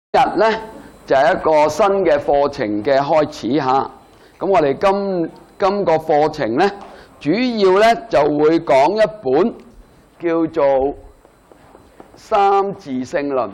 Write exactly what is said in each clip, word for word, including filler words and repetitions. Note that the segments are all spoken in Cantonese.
今日咧就係一個新嘅課程嘅開始嚇。咁我哋今今個課程咧，主要咧就會講一本叫做《三自性論》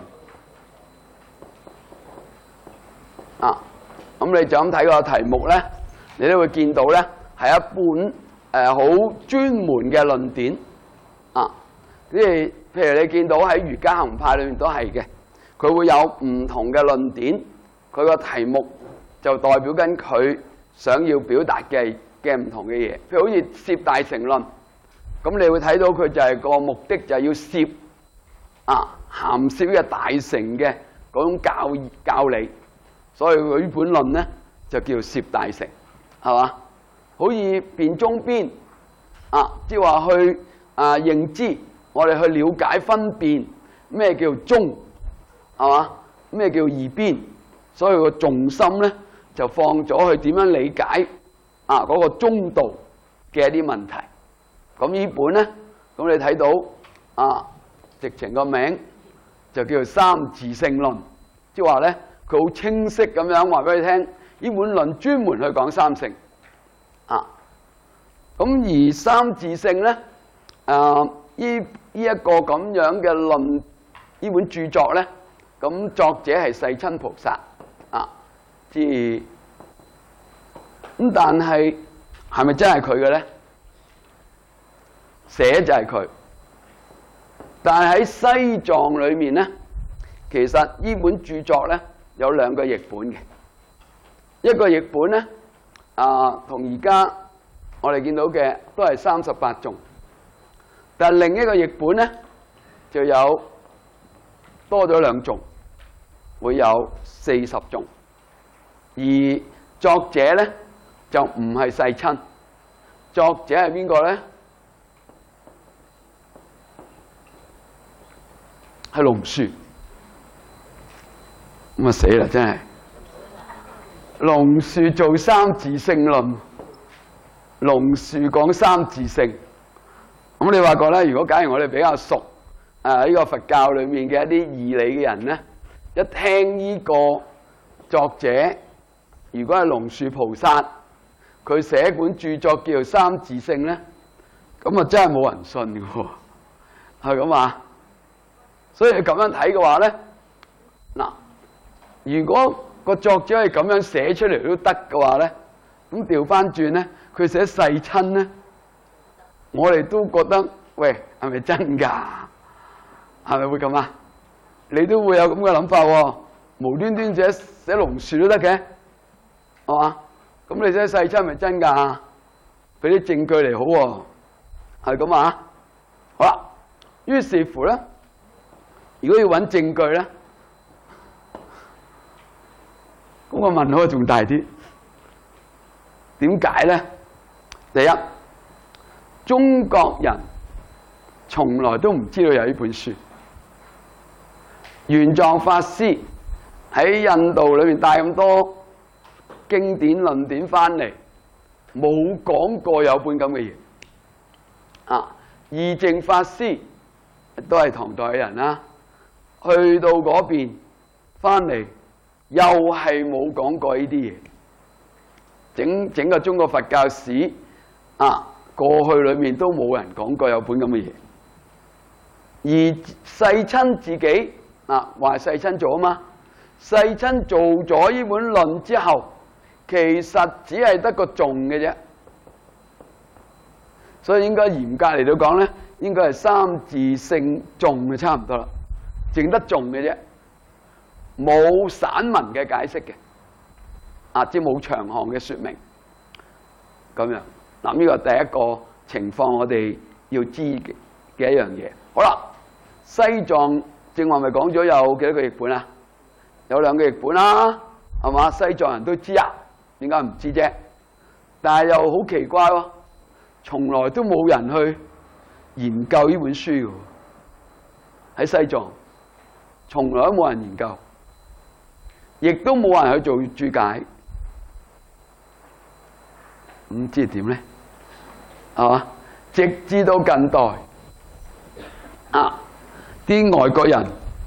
啊。咁你就咁睇個題目咧，你都會見到咧係一本誒好專門嘅論點啊。即係譬如你見到喺瑜伽行派裏面都係嘅。佢會有唔同嘅論點，佢個題目就代表緊佢想要表達嘅嘅唔同嘅嘢。譬如好似攝大乘論，咁你會睇到佢就係個目的就係要攝啊涵攝嘅大乘嘅嗰種教教理，所以佢呢本論咧就叫攝大乘，係嘛？好似辯中邊啊，即係話去啊認知，我哋去了解分辨咩叫中。係嘛？咩叫二邊？所以個重心咧就放咗去點樣理解啊嗰個中道嘅一啲問題。咁呢本咧，咁你睇到啊，直情個名就叫做《三自性論》，即係話咧佢好清晰咁樣話俾你聽，呢本論專門去講三性啊。咁而三自性咧，啊呢呢一個咁樣嘅論，呢本著作咧。咁作者係世親菩薩啊，即係咁，但係係咪真係佢嘅咧？寫就係佢，但係喺西藏裏面咧，其實呢本著作咧有兩個譯本嘅，一個譯本咧啊，同而家我哋見到嘅都係三十八頌，但係另一個譯本咧就有多咗兩頌。會有四十頌，而作者咧就唔係世親，作者係邊個咧？係龍樹。咁啊死啦！真係龍樹做三自性論，龍樹講三自性。咁你話過咧？如果假如我哋比較熟誒呢個佛教裏面嘅一啲義理嘅人咧？一聽呢個作者，如果係龍樹菩薩，佢寫本著作叫做《三自性》咧，咁啊真係冇人信嘅喎，係咁啊。所以咁樣睇嘅話咧，嗱，如果個作者係咁樣寫出嚟都得嘅話咧，咁調翻轉咧，佢寫世親咧，我哋都覺得喂係咪真㗎？係咪會咁啊？你都會有咁嘅諗法喎，無端端寫寫龍樹都得嘅，係嘛？咁你寫世親係咪真㗎？俾啲證據嚟好喎，係咁啊！好啦，於是乎咧，如果要揾證據咧，咁個問號仲大啲。點解咧？第一，中國人從來都唔知道有呢本書。玄奘法師喺印度裏面帶咁多經典論典翻嚟，冇講過有本咁嘅嘢。啊，義淨法師都係唐代嘅人啦，去到嗰邊翻嚟又係冇講過呢啲嘢。整整個中國佛教史啊，過去裏面都冇人講過有本咁嘅嘢。而世親自己。嗱，話世親做啊嘛，世親做咗呢本論之後，其實只係得個頌嘅啫，所以應該嚴格嚟到講咧，應該係三自性頌就差唔多啦，淨得頌嘅啫，冇散文嘅解釋嘅，啊，即係冇長行嘅說明，咁樣嗱，呢個第一個情況我哋要知嘅嘅一樣嘢。好啦，西藏。正話咪講咗有幾多個譯本啊？有兩個譯本啦，係嘛？西藏人都知啊，點解唔知啫？但係又好奇怪喎，從來都冇人去研究呢本書嘅喎。喺西藏，從來都冇人研究，亦都冇人去做注解。唔知點咧？係嘛？直至到近代啊！啲外國人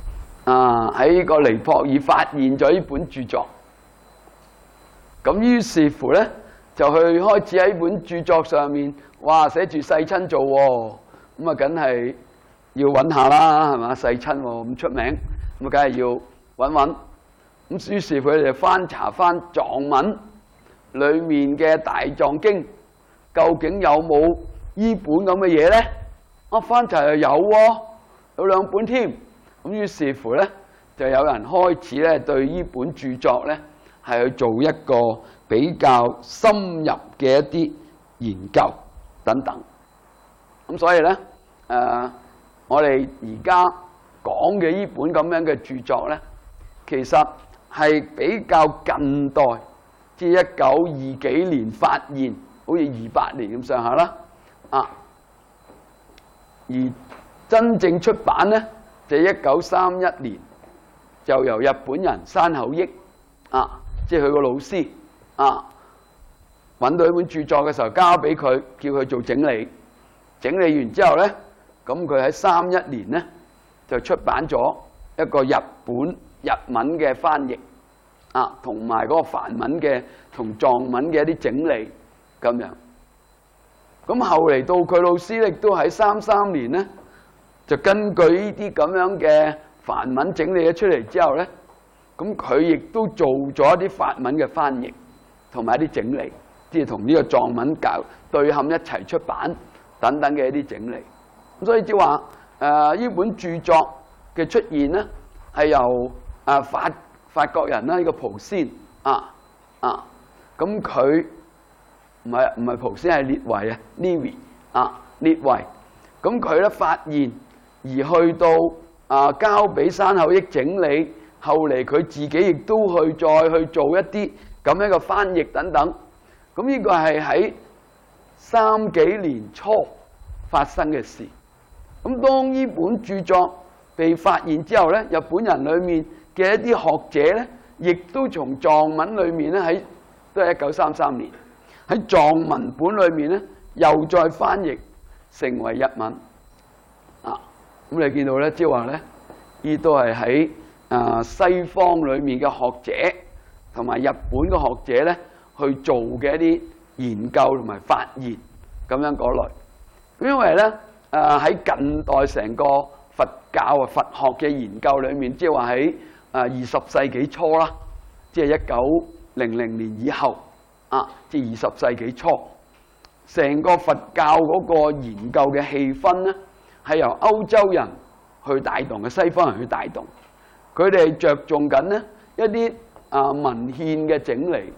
啊喺個尼泊爾發現咗呢本著作，咁於是乎咧就去開始喺本著作上面，哇寫住世親做喎，咁啊梗係要揾下啦，係嘛？世親喎咁出名，咁啊梗係要揾揾。咁於是乎佢哋就翻查翻藏文裡面嘅大藏經，究竟有冇依本咁嘅嘢咧？啊翻查又有喎，有兩本添。咁於是乎咧，就有人開始咧對呢本著作咧係去做一個比較深入嘅一啲研究等等。咁所以咧，誒、呃、我哋而家講嘅呢本咁樣嘅著作咧，其實係比較近代，即係一九二幾年發現，好似二八年咁上下啦。啊，而真正出版咧，就係一九三一年，就由日本人山口益啊，即係佢個老師啊，揾到一本著作嘅時候，交俾佢，叫佢做整理。整理完之後咧，咁佢喺三一年咧就出版咗一個日本日文嘅翻譯啊，同埋嗰個梵文嘅同藏文嘅一啲整理咁樣。咁後嚟到佢老師亦都喺三三年咧，就根據呢啲咁樣嘅梵文整理咗出嚟之後咧，咁佢亦都做咗一啲法文嘅翻譯同埋一啲整理，即係同呢個藏文教對冚一齊出版等等嘅一啲整理。咁所以即係話誒呢本著作嘅出現咧，係由啊法法國人啦，呢個蒲先啊啊，咁佢唔係唔係蒲先係列維啊 ，Levi 啊列維，咁佢咧發現而去到啊交俾山口益整理，後嚟佢自己亦都去再去做一啲咁樣嘅翻譯等等。咁呢個係喺三幾年初發生嘅事。咁當呢本著作被發現之後咧，日本人裏面嘅一啲學者咧，亦都從藏文裏面咧喺都係一九三三年喺藏文本裏面咧，又再翻譯成為日文啊。咁你見到咧，即係話咧，呢都係喺啊西方裏面嘅學者同埋日本嘅學者咧去做嘅一啲研究同埋發現咁樣嗰類。因為咧誒喺近代成個佛教啊佛學嘅研究裏面，即係話喺啊二十世紀初啦，即係一九零零年以後啊，即係二十世紀初，成個佛教嗰個研究嘅氣氛咧，係由歐洲人去帶動嘅，西方人去帶動。佢哋着重緊咧一啲啊文獻嘅整理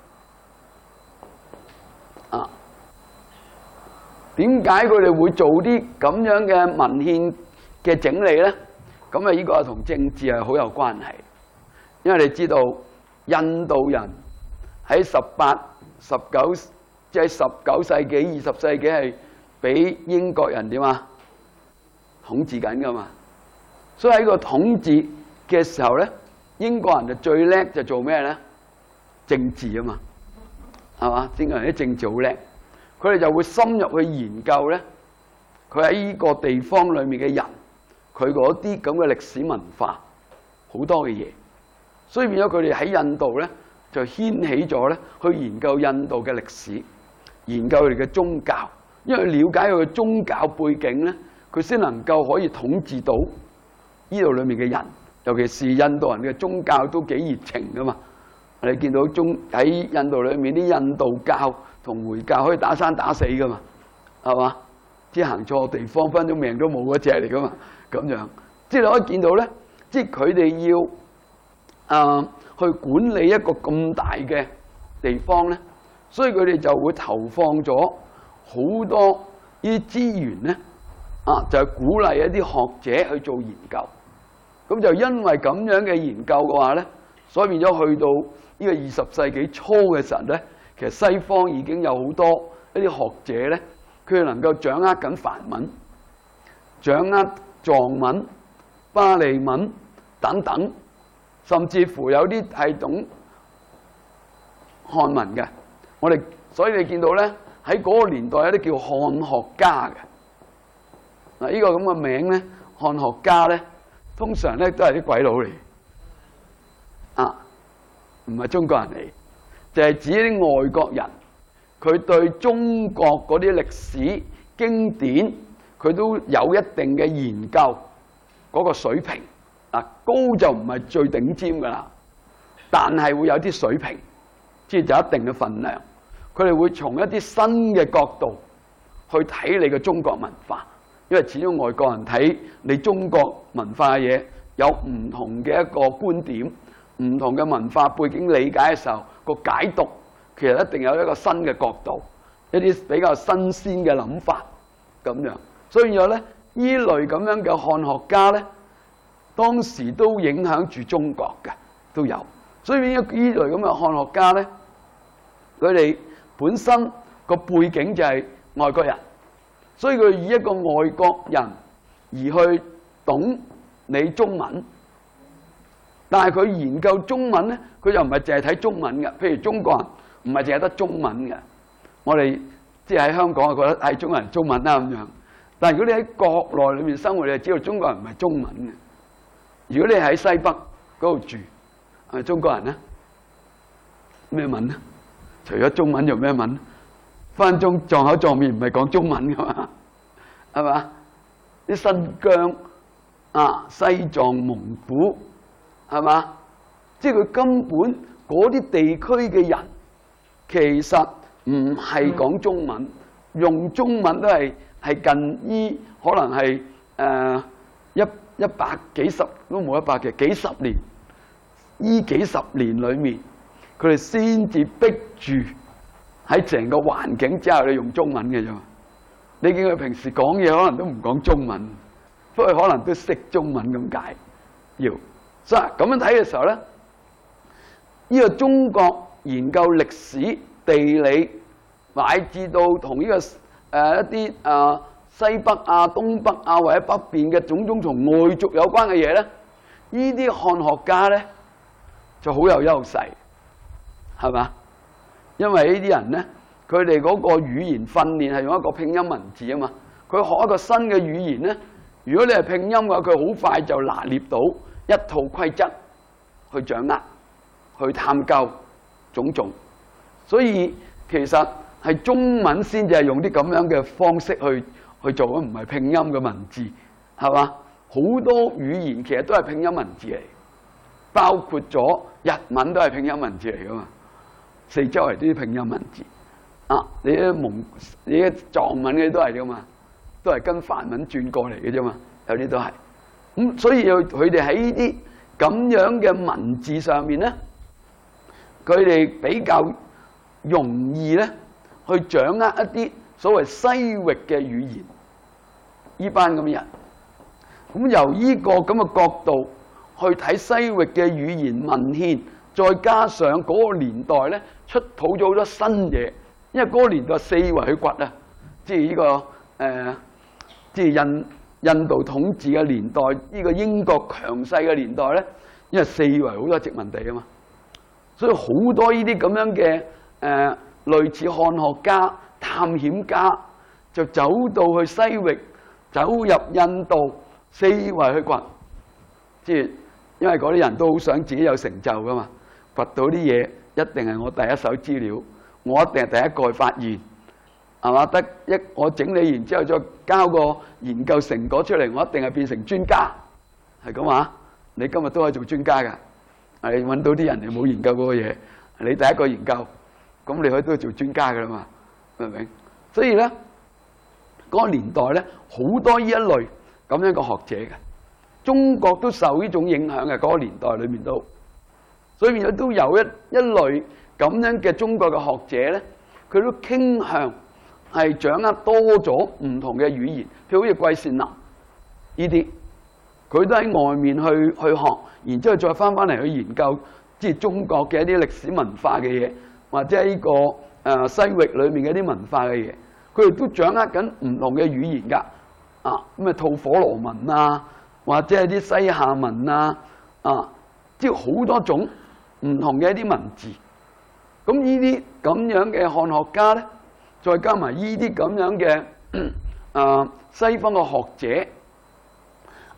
啊。點解佢哋會做啲咁樣嘅文獻嘅整理咧？咁啊，呢個係同政治係好有關係。因為你知道印度人喺十八、十九，即係十九世紀、二十世紀係俾英國人點啊統治緊噶嘛。所以喺個統治嘅時候咧，英國人就最叻就做咩咧？政治啊嘛，係嘛？英國人啲政治好叻。佢哋就會深入去研究咧，佢喺呢個地方裏面嘅人，佢嗰啲咁嘅歷史文化好多嘅嘢，所以變咗佢哋喺印度咧就掀起咗咧去研究印度嘅歷史，研究佢哋嘅宗教，因為了解佢嘅宗教背景咧，佢先能夠可以統治到呢度裏面嘅人，尤其是印度人嘅宗教都幾熱情噶嘛。你見到中喺印度裏面啲印度教同回教可以打生打死噶嘛，係嘛？即係行錯地方分咗命都冇嗰隻嚟噶嘛，咁樣。即係你可以見到咧，即係佢哋要啊、呃、去管理一個咁大嘅地方咧，所以佢哋就會投放咗好多呢啲資源咧，啊就係、是、鼓勵一啲學者去做研究。咁就因為咁樣嘅研究嘅話咧，所以變咗去到呢個二十世紀初嘅時候咧，其實西方已經有好多一啲學者咧，佢哋能夠掌握緊梵文、掌握藏文、巴利文等等，甚至乎有啲係懂漢文嘅。我哋所以你見到咧，喺嗰個年代有啲叫漢學家嘅。嗱，呢個咁嘅名咧，漢學家咧通常咧都係啲鬼佬嚟，啊，唔係中國人嚟，就係指啲外國人，佢對中國嗰啲歷史經典，佢都有一定嘅研究嗰個水平。嗱，高就唔係最頂尖噶啦，但係會有啲水平，即係就一定嘅份量。佢哋會從一啲新嘅角度去睇你嘅中國文化，因為始終外國人睇你中國文化嘅嘢有唔同嘅一個觀點，唔同嘅文化背景理解嘅時候，個解讀其實一定有一個新嘅角度，一啲比較新鮮嘅諗法咁樣。所以有咧呢類咁樣嘅漢學家咧，當時都影響住中國嘅都有。所以呢呢類咁嘅漢學家咧，佢哋本身個背景就係外國人，所以佢以一個外國人而去懂你中文，但係佢研究中文咧，佢又唔係淨係睇中文嘅。譬如中國人唔係淨係得中文嘅，我哋即係喺香港覺得係中國人中文啦咁樣。但係如果你喺國內裏面生活，你就知道中國人唔係中文嘅。如果你喺西北嗰度住，係咪中國人咧？咩文咧？除咗中文用咩文？翻中撞口撞面唔係講中文噶嘛，係嘛？啲新疆啊、西藏、蒙古，係嘛？即係佢根本嗰啲地區嘅人，其實唔係講中文，用中文都係係近依可能係誒一一百幾十都冇一百嘅幾十年，依幾十年裏面，佢哋先至逼住喺成個環境之下，你用中文嘅啫。你見佢平時講嘢可能都唔講中文，不過可能都識中文咁解。要，所以咁樣睇嘅時候咧，呢個中國研究歷史、地理，乃至到同呢個誒一啲誒西北啊、東北啊或者北邊嘅種種同外族有關嘅嘢咧，呢啲漢學家咧就好有優勢，係嘛？因為呢啲人咧，佢哋嗰個語言訓練係用一個拼音文字啊嘛。佢學一個新嘅語言咧，如果你係拼音嘅話，佢好快就拿捏到一套規則去掌握、去探究種種。所以其實係中文先至係用啲咁樣嘅方式去去做，唔係拼音嘅文字，係嘛？好多語言其實都係拼音文字嚟，包括咗日文都係拼音文字嚟噶嘛。四周圍啲拼音文字啊，你啲蒙、你啲藏文嗰啲都係噶嘛，都係跟梵文轉過嚟嘅啫嘛，有啲都係。咁所以佢哋喺呢啲咁樣嘅文字上面咧，佢哋比較容易咧去掌握一啲所謂西域嘅語言。呢班咁嘅人，咁由呢個咁嘅角度去睇西域嘅語言文獻。再加上嗰個年代咧，出土咗好多新嘢，因為嗰個年代四圍去掘啊，即係呢個誒，即係印印度統治嘅年代，呢個英國強勢嘅年代咧，因為四圍好多殖民地啊嘛，所以好多呢啲咁樣嘅誒類似漢學家、探險家，就走到去西域，走入印度，四圍去掘，即係因為嗰啲人都好想自己有成就噶嘛。掘到啲嘢一定係我第一手資料，我一定係第一個去發現，係嘛？得一我整理完之後再交個研究成果出嚟，我一定係變成專家，係咁話。你今日都可以做專家㗎，你揾到啲人你冇研究過嘅嘢，你第一個研究，咁你可以都做專家㗎啦嘛，明唔明？所以咧，嗰個年代咧好多呢一類咁樣嘅學者嘅，中國都受呢種影響嘅，嗰個年代裏面都。所以變咗都有一一類咁樣嘅中國嘅學者咧，佢都傾向係掌握多咗唔同嘅語言，譬如好似季羨林呢啲，佢都喺外面去去學，然之後再翻翻嚟去研究，即係中國嘅一啲歷史文化嘅嘢，或者呢個誒西域裏面嘅一啲文化嘅嘢，佢哋都掌握緊唔同嘅語言㗎，啊咁啊吐火羅文啊，或者係啲西夏文啊，啊即係好多種。唔同嘅一啲文字，咁呢啲咁樣嘅漢學家咧，再加埋呢啲咁樣嘅啊西方嘅學者，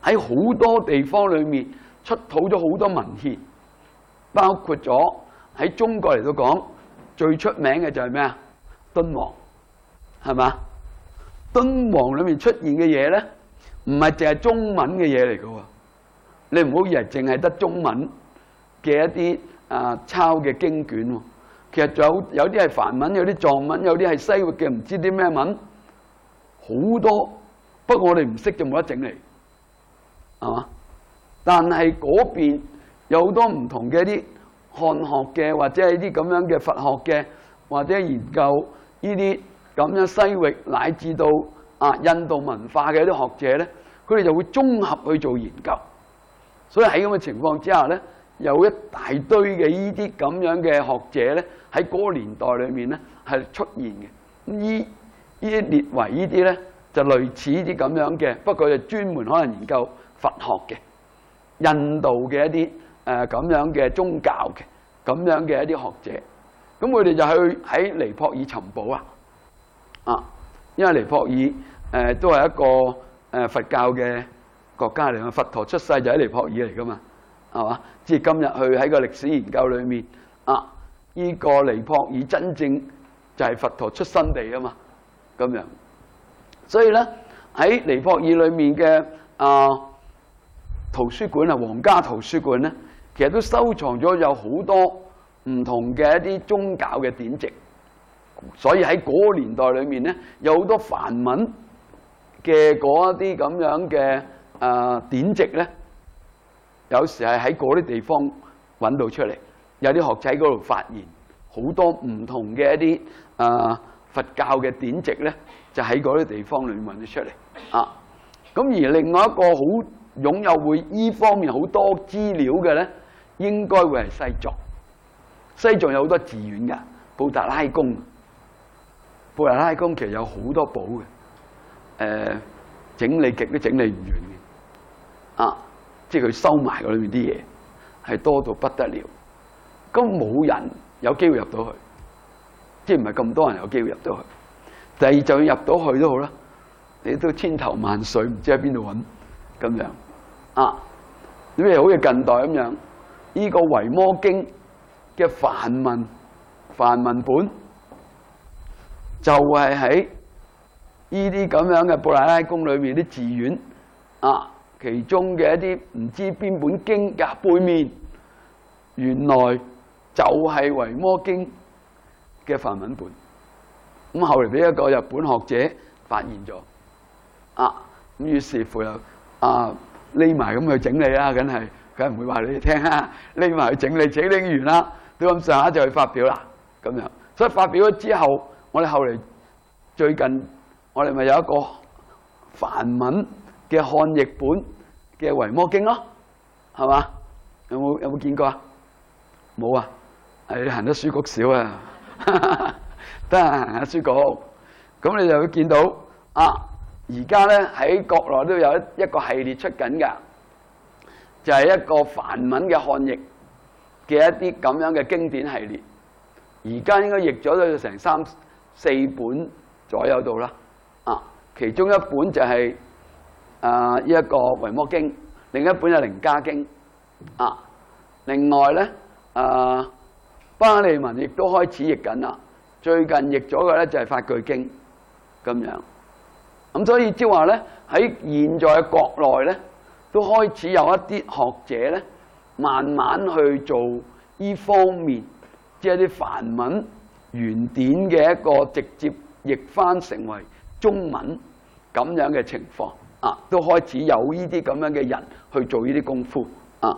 喺好多地方裏面出土咗好多文獻，包括咗喺中國嚟到講最出名嘅就係咩啊？敦煌，係嘛？敦煌裏面出現嘅嘢咧，唔係淨係中文嘅嘢嚟嘅喎。你唔好以為淨係得中文嘅一啲啊抄嘅經卷喎，其實仲有有啲係梵文，有啲藏文，有啲係西域嘅唔知啲咩文，好多。不過我哋唔識就冇得整嚟，係嘛？但係嗰邊有好多唔同嘅一啲漢學嘅，或者係啲咁樣嘅佛學嘅，或者研究呢啲咁樣西域乃至到啊印度文化嘅一啲學者咧，佢哋就會綜合去做研究。所以喺咁嘅情況之下咧，有一大堆嘅呢啲咁樣嘅學者咧，喺嗰個年代裏面咧係出現嘅。咁呢呢啲列為呢啲咧，就類似呢啲咁樣嘅，不過就專門可能研究佛學嘅、印度嘅一啲誒咁樣嘅宗教嘅咁樣嘅一啲學者。咁佢哋就去喺尼泊爾尋寶啊！啊，因為尼泊爾誒、呃、都係一個誒、呃、佛教嘅國家嚟嘅，佛陀出世就喺尼泊爾嚟噶嘛，係嘛？即係今日去喺個歷史研究裏面啊，呢、這個尼泊爾真正就係佛陀出生地啊嘛，咁樣。所以咧喺尼泊爾裏面嘅啊圖書館啊，皇家圖書館咧，其實都收藏咗有好多唔同嘅一啲宗教嘅典籍。所以喺嗰個年代裏面咧，有好多梵文嘅嗰一啲咁樣嘅啊典籍咧，有時係喺嗰啲地方揾到出嚟。有啲學者喺嗰度發現好多唔同嘅一啲啊佛教嘅典籍咧，就喺嗰啲地方裏面揾到出嚟啊。咁而另外一個好擁有會依方面好多資料嘅咧，應該會係西藏。西藏有好多寺院㗎，布達拉宮。布達拉宮其實有好多寶嘅，誒、呃、整理極都整理唔完嘅，啊！即係佢收埋嗰裏面啲嘢係多到不得了，咁冇人有機會入到去，即係唔係咁多人有機會入到去。第二，就算入到去都好啦，你都千頭萬緒，唔知喺邊度揾咁樣啊！你譬如好似近代咁樣，呢、這個維摩經嘅梵文梵文本。就係喺呢啲咁樣嘅布達拉宮裏面啲寺院啊，其中嘅一啲唔知邊本經嘅背面，原來就係維摩經嘅梵文本。咁後嚟俾一個日本學者發現咗，啊咁於是乎又啊匿埋咁去整理啦，梗係梗係唔會話你哋聽啊，匿埋去整理，整理完啦，到咁上下就去發表啦，咁樣。所以發表咗之後。我哋後嚟最近，我哋咪有一個梵文嘅漢譯本嘅維摩經咯，係嘛？有冇有冇見過啊？冇啊！誒，你行得書局少啊，得閒行下書局，咁你就會見到啊！而家咧喺國內都有一一個系列出緊㗎，就係、是、一個梵文嘅漢譯嘅一啲咁樣嘅經典系列。而家應該譯咗都成三四本左右到啦，啊，其中一本就係啊呢一個維摩經，另一本係靈家經，啊，另外咧啊巴利文亦都開始譯緊啦，最近譯咗嘅咧就係法句經咁樣，咁所以即係話咧喺現在嘅國內咧都開始有一啲學者咧慢慢去做呢方面，即係啲梵文原典嘅一個直接譯翻成為中文咁樣嘅情況啊，都開始有呢啲咁樣嘅人去做呢啲功夫啊。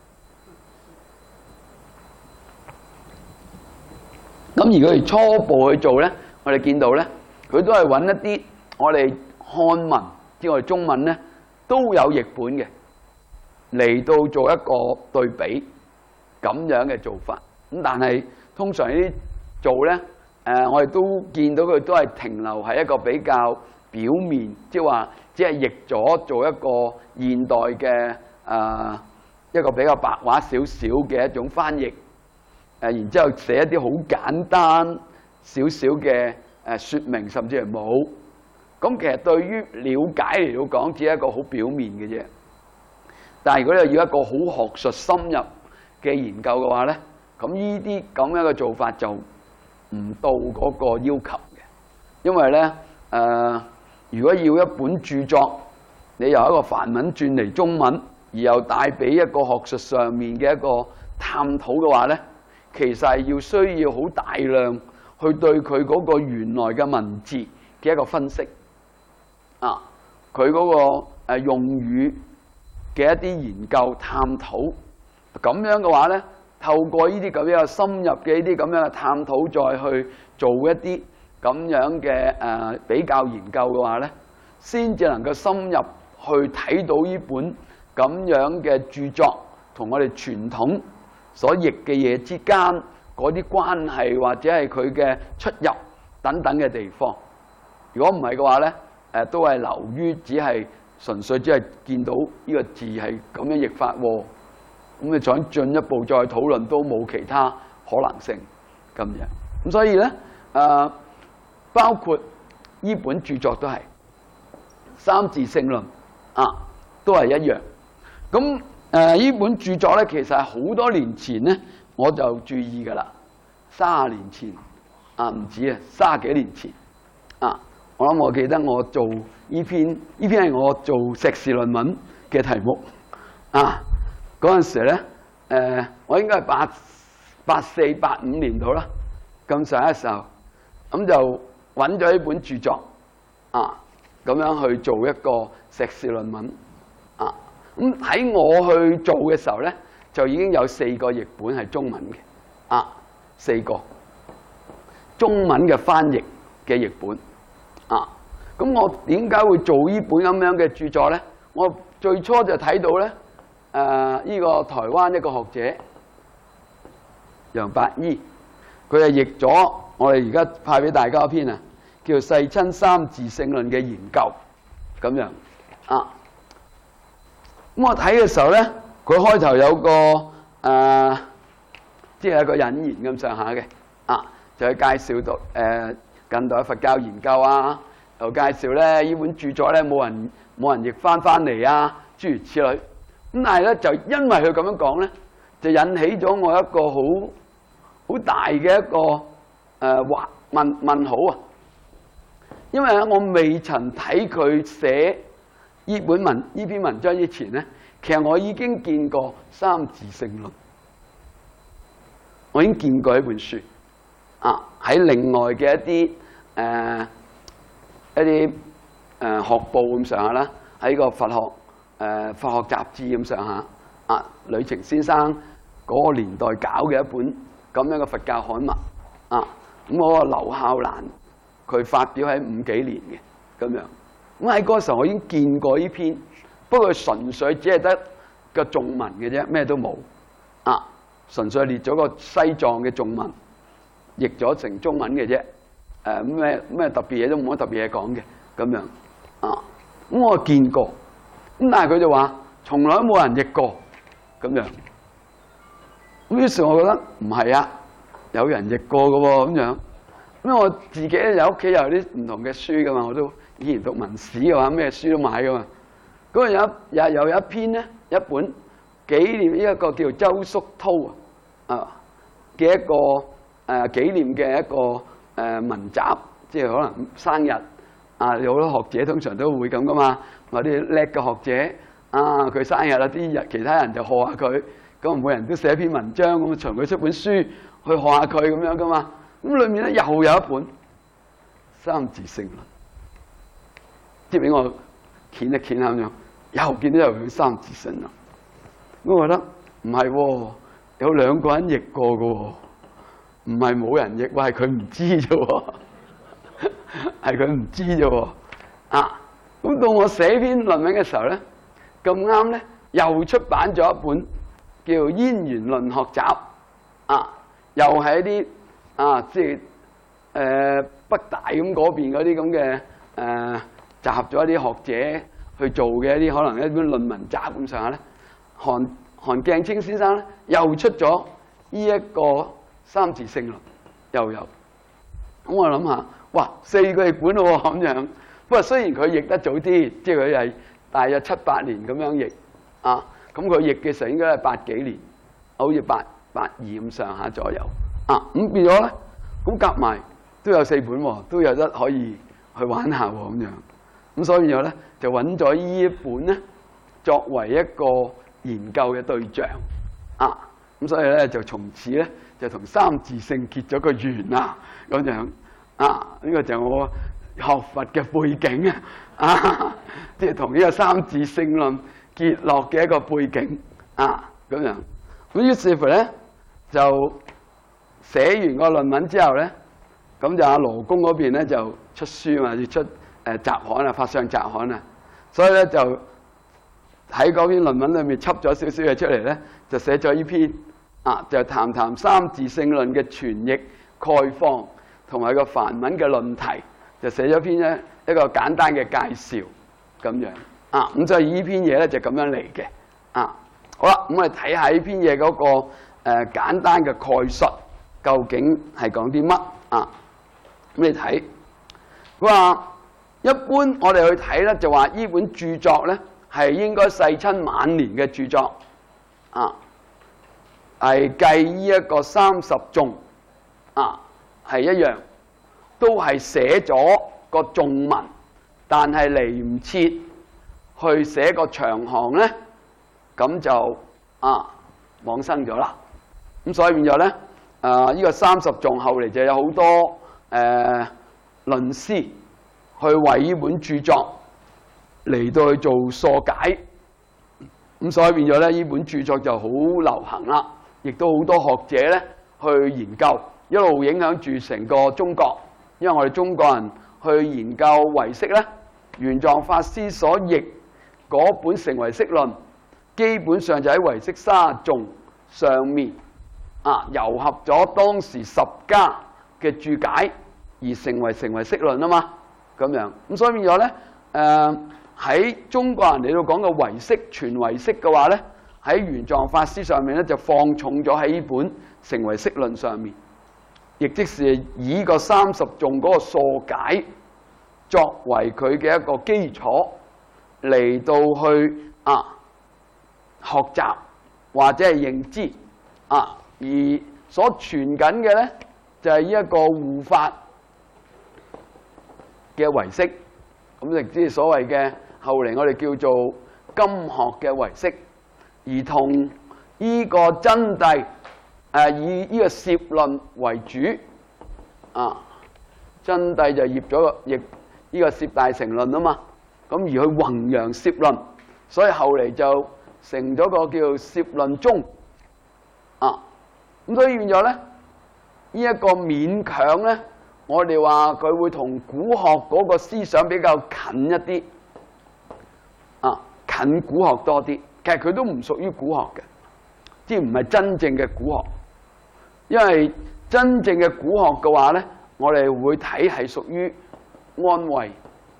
咁而佢哋初步去做咧，我哋見到咧，佢都係揾一啲我哋漢文即係我哋中文咧都有譯本嘅嚟到做一個對比咁樣嘅做法。咁但係通常呢啲做咧，誒、呃、我哋都見到佢都係停留喺一個比較表面，即係話只係譯咗做一個現代嘅誒、呃、一個比較白話少少嘅一種翻譯，誒、呃、然之後寫一啲好簡單少少嘅誒説明，甚至係冇。咁其實對於了解嚟到講，只係一個好表面嘅啫。 但係如果你要一個好學術深入嘅研究嘅話咧，咁呢啲咁樣嘅做法就唔到嗰個要求嘅，因為咧誒、呃，如果要一本著作，你由一個梵文轉嚟中文，而又帶俾一個學術上面嘅一個探討嘅話咧，其實係要需要好大量去對佢嗰個原來嘅文字嘅一個分析啊，佢嗰個誒用語嘅一啲研究探討，咁樣嘅話咧，透過呢啲咁樣深入嘅呢啲咁樣嘅探討，再去做一啲咁樣嘅誒比較研究嘅話咧，先至能夠深入去睇到呢本咁樣嘅著作同我哋傳統所譯嘅嘢之間嗰啲關係，或者係佢嘅出入等等嘅地方。如果唔係嘅話咧，誒都係流於只係純粹只係見到呢個字係咁樣譯法喎，咁你想進一步再討論都冇其他可能性咁樣。咁所以咧，誒包括呢本著作都係三自性論啊，都係一樣。咁誒呢本著作咧，其實係好多年前咧我就注意㗎啦，三十年前啊，唔止啊，三十幾年前啊。我諗我記得我做呢篇，呢篇係我做碩士論文嘅題目啊。嗰陣時咧，誒我應該係八八四八五年度啦，咁上一時候，咁就揾咗呢本著作啊，咁樣去做一個碩士論文啊。咁喺我去做嘅時候咧，就已經有四個譯本係中文嘅啊，四個中文嘅翻譯嘅譯本。啊，咁我點解會做呢本咁樣嘅著作咧？我最初就睇到咧，誒、呃、呢、這個台灣一個學者楊伯依，佢係譯咗我哋而家派俾大家一篇啊，叫做《世親三自性論》嘅研究咁樣啊。咁我睇嘅時候咧，佢開頭有個誒，即係一個引言咁上下嘅啊，就去介紹到誒。呃近代佛教研究啊，又介紹咧呢本著作咧冇人冇人譯翻翻嚟啊，諸如此類。咁但係咧就因為佢咁樣講咧，就引起咗我一個好好大嘅一個誒話、呃、問問號啊。因為咧我未曾睇佢寫呢本文呢篇文章之前咧，其實我已經見過三自性論，我已經見過一本書啊，喺另外嘅一啲。誒、呃、一啲誒、呃、學報咁上下啦，喺個佛學誒、呃、佛學雜誌咁上下啊，呂澄先生嗰個年代搞嘅一本咁樣嘅佛教刊物啊，咁嗰個劉孝蘭佢發表喺五幾年嘅咁樣，咁喺嗰時候我已經見過呢篇，不過純粹只係得個頌文嘅啫，咩都冇啊，純粹列咗個西藏嘅頌文，譯咗成中文嘅啫。誒咩咩特別嘢都冇乜特別嘢講嘅咁樣啊，咁我見過，咁但係佢就話從來都冇人譯過咁樣，咁於是我覺得唔係啊，有人譯過嘅喎咁樣，因為我自己咧有屋企有啲唔同嘅書噶嘛，我都以前讀文史嘅話咩書都買噶嘛，嗰個有又又有一篇咧一本紀念呢一個叫周叔韜啊嘅一個誒、呃、紀念嘅一個。誒文集，即係可能生日啊，有好多學者通常都會咁噶嘛，或者叻嘅學者啊，佢生日啦，啲人其他人就賀下佢，咁每人都寫一篇文章咁，從佢出本書去賀下佢咁樣噶嘛。咁裏面咧又有一本三自性論，即係俾我掀一掀下咁樣，又見到有本三自性論。咁我覺得唔係喎，有兩個人譯過嘅喎。唔係冇人譯，話係佢唔知啫喎，係佢唔知啫喎。啊，咁到我寫篇論文嘅時候咧，咁啱咧又出版咗一本叫《因緣論學集》，啊，又係一啲啊，即係誒北大咁嗰邊嗰啲咁嘅誒集合咗一啲學者去做嘅一啲可能一本論文集咁上下咧。韓韓鏡清先生咧又出咗呢一個。三自性論又有，咁我諗下，哇，四個譯本咯喎咁樣。不過雖然佢譯得早啲，即係佢係大約七八年咁樣譯啊， 咁佢譯嘅時候應該係八幾年，好似八八二咁上下左右啊。咁變咗咧，咁夾埋都有四本喎，都有得可以去玩下喎咁樣。咁所以變咗咧，就揾咗呢一本咧作為一個研究嘅對象啊。咁所以咧就從此咧就同三自性結咗個緣啦咁樣啊。呢個就係我學佛嘅背景啊，啊，即係同呢個三自性論結落嘅一個背景啊咁樣。咁於是乎咧就寫完個論文之後咧，咁就阿羅公嗰邊咧就出書嘛，要出誒集刊啊，法相集刊啊，所以咧就喺嗰篇論文裏面輯咗少少嘢出嚟咧，就寫咗呢篇啊，就談談三自性論嘅詮釋概況同埋個梵文嘅論題，就寫咗篇咧一個簡單嘅介紹咁樣啊。咁所以呢篇嘢咧就咁樣嚟嘅啊。好啦，咁我哋睇下呢篇嘢嗰個誒、呃、簡單嘅概述，究竟係講啲乜啊？咁你睇，佢話一般我哋去睇咧，就話呢本著作咧係應該世親晚年嘅著作啊，係繼呢一個三十頌啊係一樣，都係寫咗個頌文，但係嚟唔切去寫個長行咧。咁就啊往生咗啦，咁所以變咗咧，啊呢個三十頌後嚟就有好多誒、呃、論師去為呢本著作嚟到去做疏解，咁所以變咗咧呢本著作就好流行啦，亦都好多學者咧去研究，一路影響住成個中國，因為我哋中國人去研究唯識咧，玄奘法師所譯嗰本《成唯識論》。基本上就喺唯識沙頌上面啊，糅合咗當時十家嘅注解而成為成唯識論啊嘛，咁樣咁所以變咗咧，誒、呃、喺中國人嚟到講個唯識全唯識嘅話咧，喺玄奘法師上面咧就放重咗喺呢本成唯識論上面，亦即是以個三十頌嗰個疏解作為佢嘅一個基礎嚟到去啊。學習或者係認知啊，而所傳緊嘅咧就係呢一個護法嘅唯識，咁亦即係所謂嘅後嚟我哋叫做金學嘅唯識，而同呢個真諦誒、啊、以呢個攝論為主啊，真諦就譯咗個譯呢個攝大乘論啊嘛，咁而去弘揚攝論，所以後嚟就成咗個叫攝論宗啊，咁所以變咗咧，呢一個勉強咧，我哋話佢會同古學嗰個思想比較近一啲啊，近古學多啲。其實佢都唔屬於古學嘅，即係唔係真正嘅古學。因為真正嘅古學嘅話咧，我哋會睇係屬於安慧，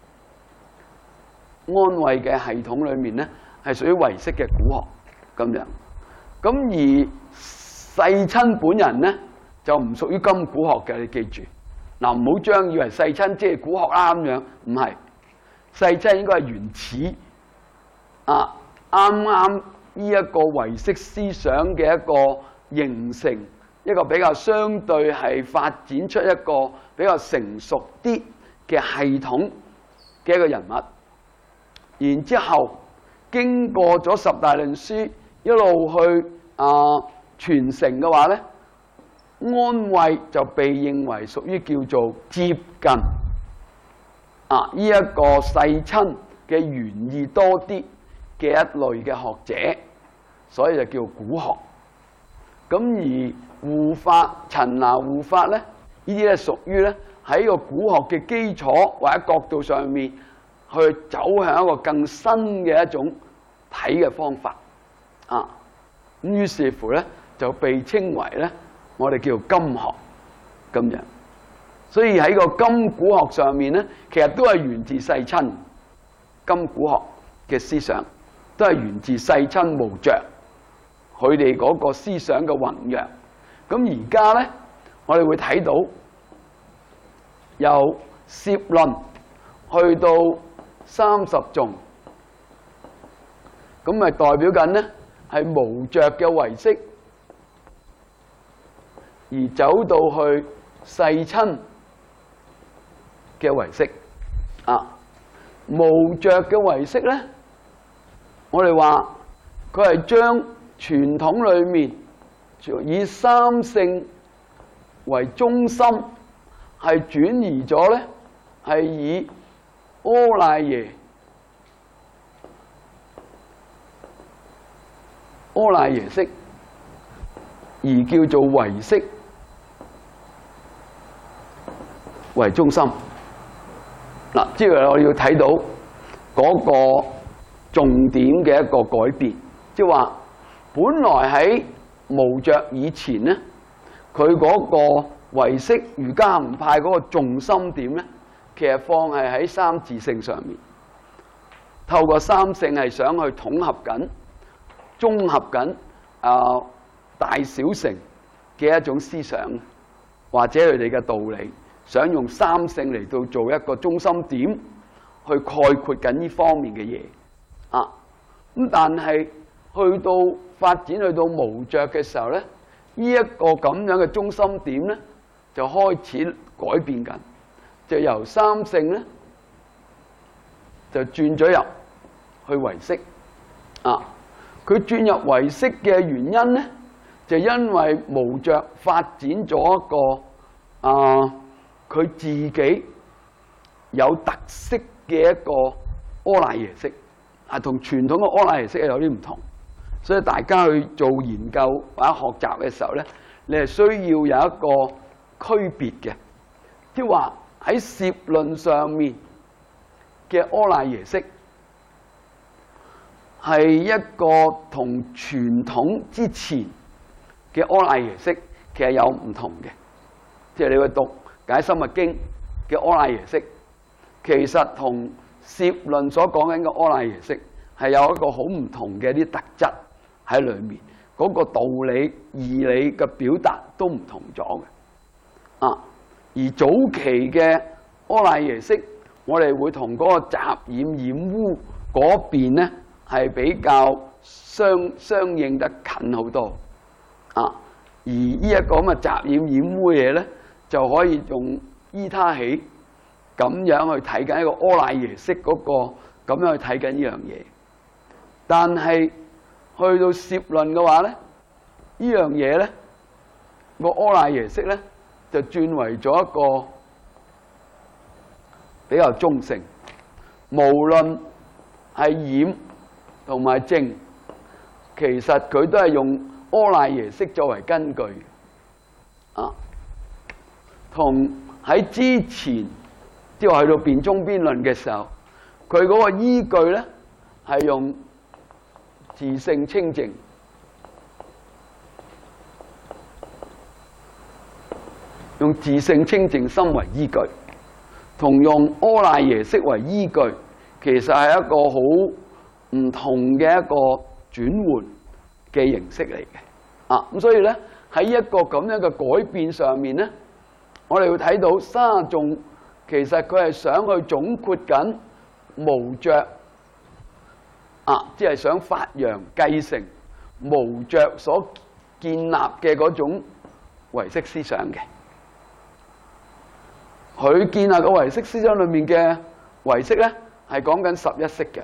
安慧嘅系統裏面咧。係屬於唯識嘅古學咁樣，咁而世親本人咧就唔屬於今古學嘅，你記住嗱，唔好將以為世親即係古學啦咁樣，唔係，世親應該係原始啊，啱啱呢一個唯識思想嘅一個形成，一個比較相對係發展出一個比較成熟啲嘅系統嘅一個人物，然之後。經過咗十大論師一路去啊傳承嘅話咧，安慧就被認為屬於叫做接近啊呢一個世親嘅原意多啲嘅一類嘅學者，所以就叫古學。咁而護法陳那護法咧，呢啲咧屬於咧喺個古學嘅基礎或者角度上面。去走向一個更新嘅一種睇嘅方法啊！咁於是乎咧，就被稱為咧，我哋叫金學咁樣。所以喺個金古學上面咧，其實都係源自世親。金古學嘅思想都係源自世親無著，佢哋嗰個思想嘅弘揚。咁而家咧，我哋會睇到由攝論去到三十頌，咁咪代表緊咧係無着嘅唯識，而走到去世親嘅唯識啊。無着嘅唯識咧，我哋話佢係將傳統裏面以三性為中心，係轉移咗咧，係以阿賴耶、阿賴耶識而叫做唯識為中心。嗱，即係我哋要睇到嗰個重點嘅一個改變，即係話本來喺無着以前咧，佢嗰個唯識瑜伽行派嗰個重心點咧，其實放係喺三自性上面，透過三性係想去統合緊、綜合緊啊、呃、大小乘嘅一種思想，或者佢哋嘅道理。想用三性嚟到做一個中心點，去概括緊呢方面嘅嘢啊。咁但係去到發展去到無着嘅時候咧，呢一個咁樣嘅中心點咧，就開始改變緊，就由三性咧就轉咗入去唯識啊。佢轉入唯識嘅原因咧，就因為無着發展咗一個啊。佢自己有特色嘅一個阿賴耶識，啊，同傳統嘅阿賴耶識係有啲唔同，所以大家去做研究或者學習嘅時候咧，你係需要有一個區別嘅，即係話喺攝論上面嘅阿賴耶識係一個同傳統之前嘅阿賴耶識其實有唔同嘅，即係你會讀解深密經嘅阿賴耶識，其實同攝論所講緊嘅阿賴耶識係有一個好唔同嘅啲特質喺裏面，嗰、那個道理義理嘅表達都唔同咗嘅。啊，而早期嘅阿賴耶識，我哋會同嗰個雜染染污嗰邊咧係比較相相應得近好多。啊，而呢一個咁嘅雜染染污嘅嘢咧，就可以用依他起咁樣去睇緊一個阿賴耶識嗰個咁樣去睇緊呢樣嘢，但係去到攝論嘅話咧，呢樣嘢咧個阿賴耶識咧就轉為咗一個比較中性，無論係染同埋淨，其實佢都係用阿賴耶識作為根據啊。同喺之前，即係去到辯中邊論嘅時候，佢嗰個依據咧係用自性清淨，用自性清淨心為依據，同用阿賴耶識為依據，其實係一個好唔同嘅一個轉換嘅形式嚟嘅。啊，咁所以咧喺一個咁樣嘅改變上面咧，我哋會睇到沙眾其實佢係想去總括緊無着啊，即係想發揚繼承無着所建立嘅嗰種唯識思想嘅。佢建立嘅唯識思想裏面嘅唯識咧，係講緊十一識嘅，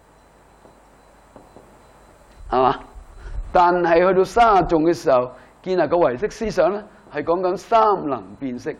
係嘛？但係去到沙眾嘅時候，建立嘅唯識思想咧，係講緊三能變識，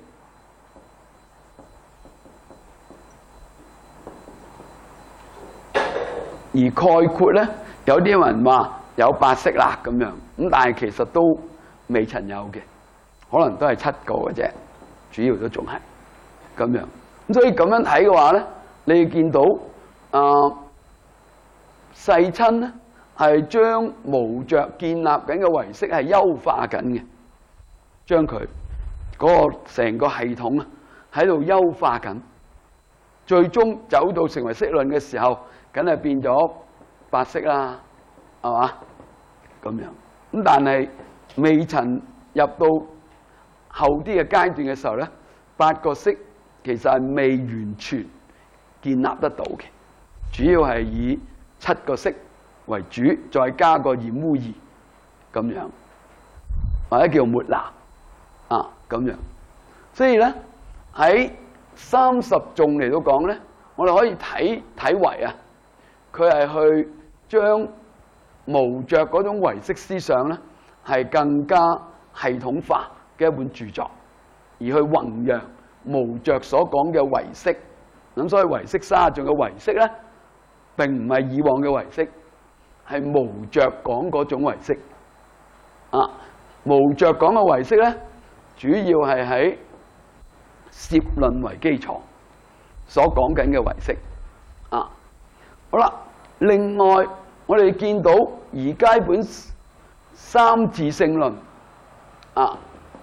而概括咧，有啲人話有八識啦咁樣，咁但係其實都未曾有嘅，可能都係七個嘅啫，主要都仲係咁樣。咁所以咁樣睇嘅話咧，你見到啊、呃、世親咧係將無着建立緊嘅唯識係優化緊嘅。將佢嗰個成個系統啊喺度優化緊，最終走到成為釋論嘅時候，梗係變咗八識啦，係嘛？咁樣咁，但係未曾入到後啲嘅階段嘅時候咧，八個識其實係未完全建立得到嘅，主要係以七個識為主，再加個染污二咁樣，或者叫末那啊咁樣。所以咧喺三十頌嚟到講咧，我哋可以睇睇為啊，佢係去將無着嗰種唯識思想咧，係更加系統化嘅一本著作，而去弘揚無着所講嘅唯識。咁所以唯識三十頌嘅唯識咧，並唔係以往嘅唯識，係無着講嗰種唯識。啊，無着講嘅唯識咧，主要係喺攝論為基礎所講緊嘅唯識。啊，好啦，另外我哋見到而家本三自性論啊，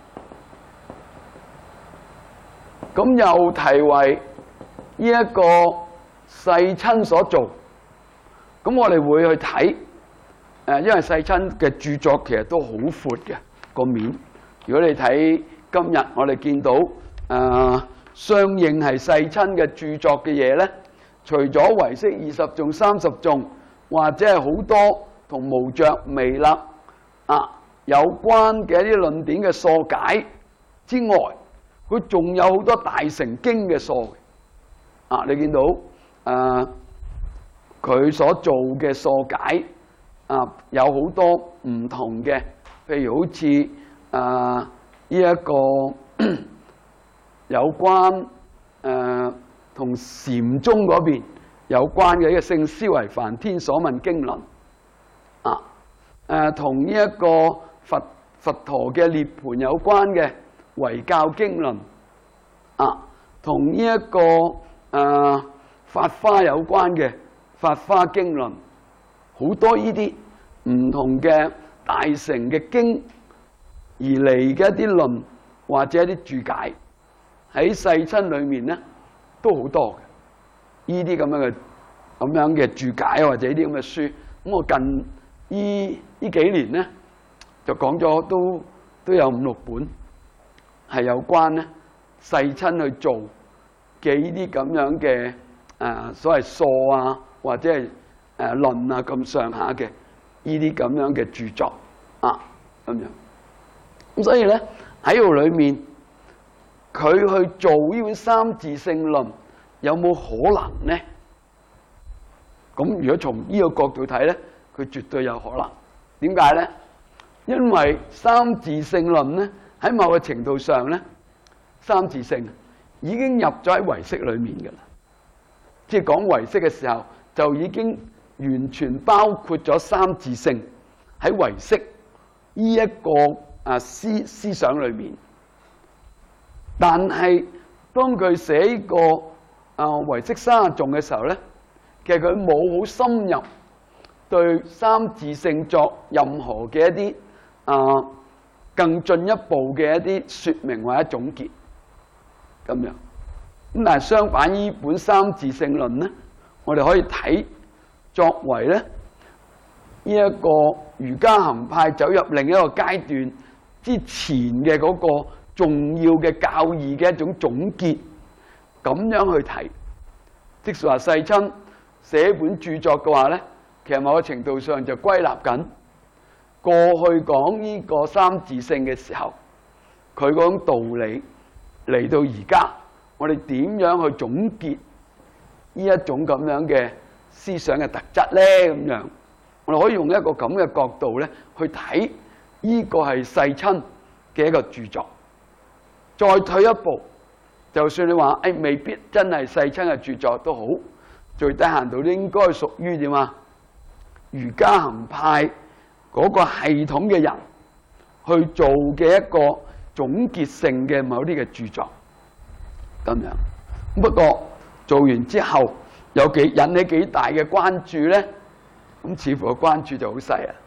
咁又提為呢一個世親所做，咁我哋會去睇誒，因為世親嘅著作其實都好闊嘅個面。如果你睇今日我哋見到誒、呃、相應係世親嘅著作嘅嘢咧，除咗唯識二十頌、三十頌，或者係好多同無着、彌勒啊有關嘅一啲論點嘅疏解之外，佢仲有好多大乘經嘅疏。啊！你見到誒佢所做嘅疏解啊，有好多唔同嘅，譬如好似誒呢一個有關誒同禪宗嗰邊有關嘅一個聖思維梵天所問經論啊，誒同呢一個佛佛陀嘅涅槃有關嘅遺教經論啊，同呢一個誒、啊、法花有關嘅法花經論，好多呢啲唔同嘅大乘嘅經而嚟嘅一啲論或者一啲注解，喺世親裏面咧都好多嘅。呢啲咁樣嘅咁樣嘅注解或者呢啲咁嘅書，咁我近呢呢幾年咧就講咗都都有五六本係有關咧世親去做嘅呢啲咁樣嘅誒所謂疏啊，或者係誒論啊咁上下嘅呢啲咁樣嘅著作啊咁樣。咁所以咧喺度裏面，佢去做呢本三自性論有冇可能咧？咁如果從呢個角度睇咧，佢絕對有可能。點解咧？因為三自性論咧喺某個程度上咧，三自性已經入咗喺唯識裏面嘅啦，即係講唯識嘅時候，就已經完全包括咗三自性喺唯識呢一個啊思思想裏面。但係當佢寫個啊唯識三十頌嘅時候咧，其實佢冇好深入對三自性作任何嘅一啲啊更進一步嘅一啲說明或者總結。咁樣，咁但係相反，呢本三自性論咧，我哋可以睇作為咧呢一個瑜伽行派走入另一個階段之前嘅嗰個重要嘅教義嘅一種總結，咁樣去睇。即是話世親寫本著作嘅話咧，其實某個程度上就歸納緊過去講呢個三自性嘅時候，佢嗰種道理。嚟到而家，我哋點樣去總結呢一種咁樣嘅思想嘅特質咧？咁樣，我哋可以用一個咁嘅角度咧去睇呢個係世親嘅一個著作。再退一步，就算你話誒未必真係世親嘅著作都好，最低限度都應該屬於點啊？瑜伽行派嗰個系統嘅人去做嘅一個總結性嘅某啲嘅著作咁樣。不過做完之後有幾引起幾大嘅關注咧？咁似乎個關注就好細啊。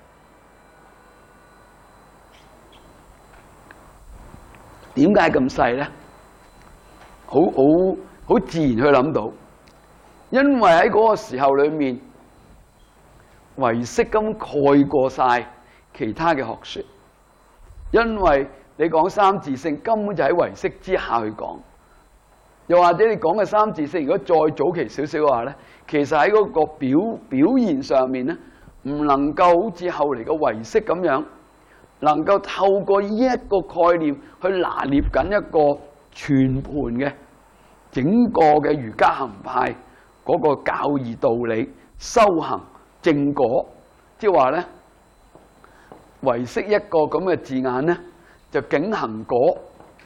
點解咁細咧？好好好自然去諗到，因為喺嗰個時候裏面，唯識咁蓋過晒其他嘅學說，因為你講三自性根本就喺唯識之下去講，又或者你講嘅三自性，如果再早期少少嘅話咧，其實喺嗰個表表現上面咧， 唔能夠好似後嚟嘅唯識咁樣，能夠透過呢一個概念去拿捏緊一個全盤嘅整個嘅儒家行派嗰個教義道理、修行正果，即係話咧，唯識一個咁嘅字眼咧，就境行果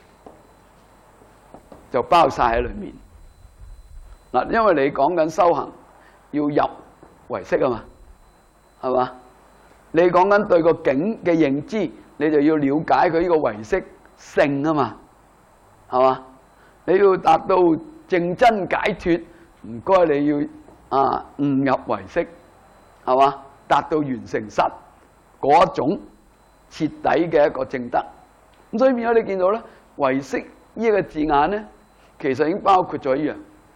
就包晒喺裏面。嗱，因為你講緊修行要入唯識啊嘛，係嘛？你講緊對個境嘅認知，你就要了解佢呢個唯識性啊嘛，係嘛？你要達到正真解脫，唔該你要啊悟入唯識，係嘛？達到完成實嗰一種徹底嘅一個正德。咁所以變咗你見到咧，唯識呢一個字眼咧，其實已經包括咗一樣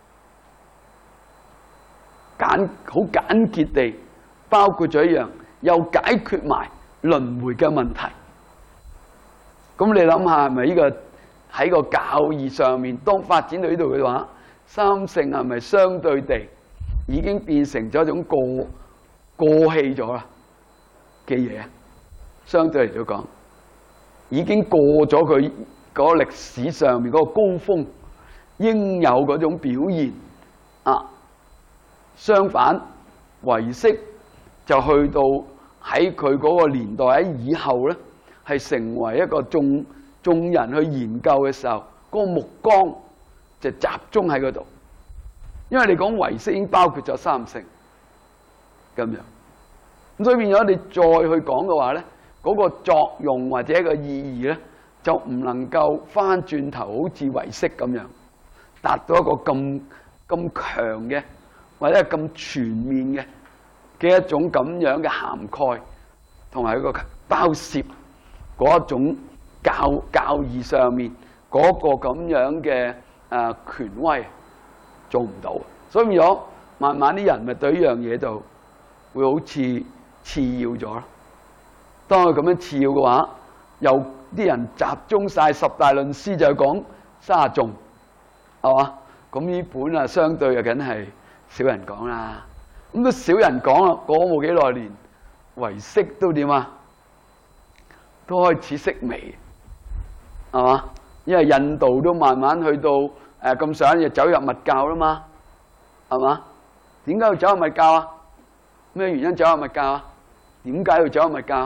簡好簡潔地包括咗一樣，又解決埋輪迴嘅問題。咁你諗下，係咪呢個喺個教義上面，當發展到呢度嘅話，三性係咪相對地已經變成咗一種過過氣咗啦嘅嘢？相對嚟講，已經過咗佢嗰個歷史上面嗰個高峰應有嗰種表現啊。相反，唯識就去到喺佢嗰個年代喺以後咧，係成為一個眾眾人去研究嘅時候，嗰、那個目光就集中喺嗰度。因為你講唯識已經包括咗三性咁樣，咁所以變咗你再去講嘅話咧，嗰、那個作用或者個意義咧，就唔能夠翻轉頭好似唯識咁樣達到一個咁咁強嘅，或者係咁全面嘅嘅一種咁樣嘅涵蓋，同埋一個包涉嗰一種教教義上面嗰個咁樣嘅誒權威做唔到，所以變咗慢慢啲人咪對呢樣嘢就會好似次要咗咯。當佢咁樣次要嘅話，又啲人集中晒十大論師就講沙頌，係嘛？咁呢本啊相對啊梗係少人講啦，咁都少人講啦，過冇幾耐連唯識都點啊？都開始式微，係嘛？因為印度都慢慢去到誒咁上下就走入密教啦嘛，係嘛？點解要走入密教啊？咩原因走入密教啊？點解要走入密教？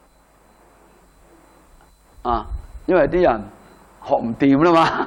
啊，因為啲人學唔掂啦嘛。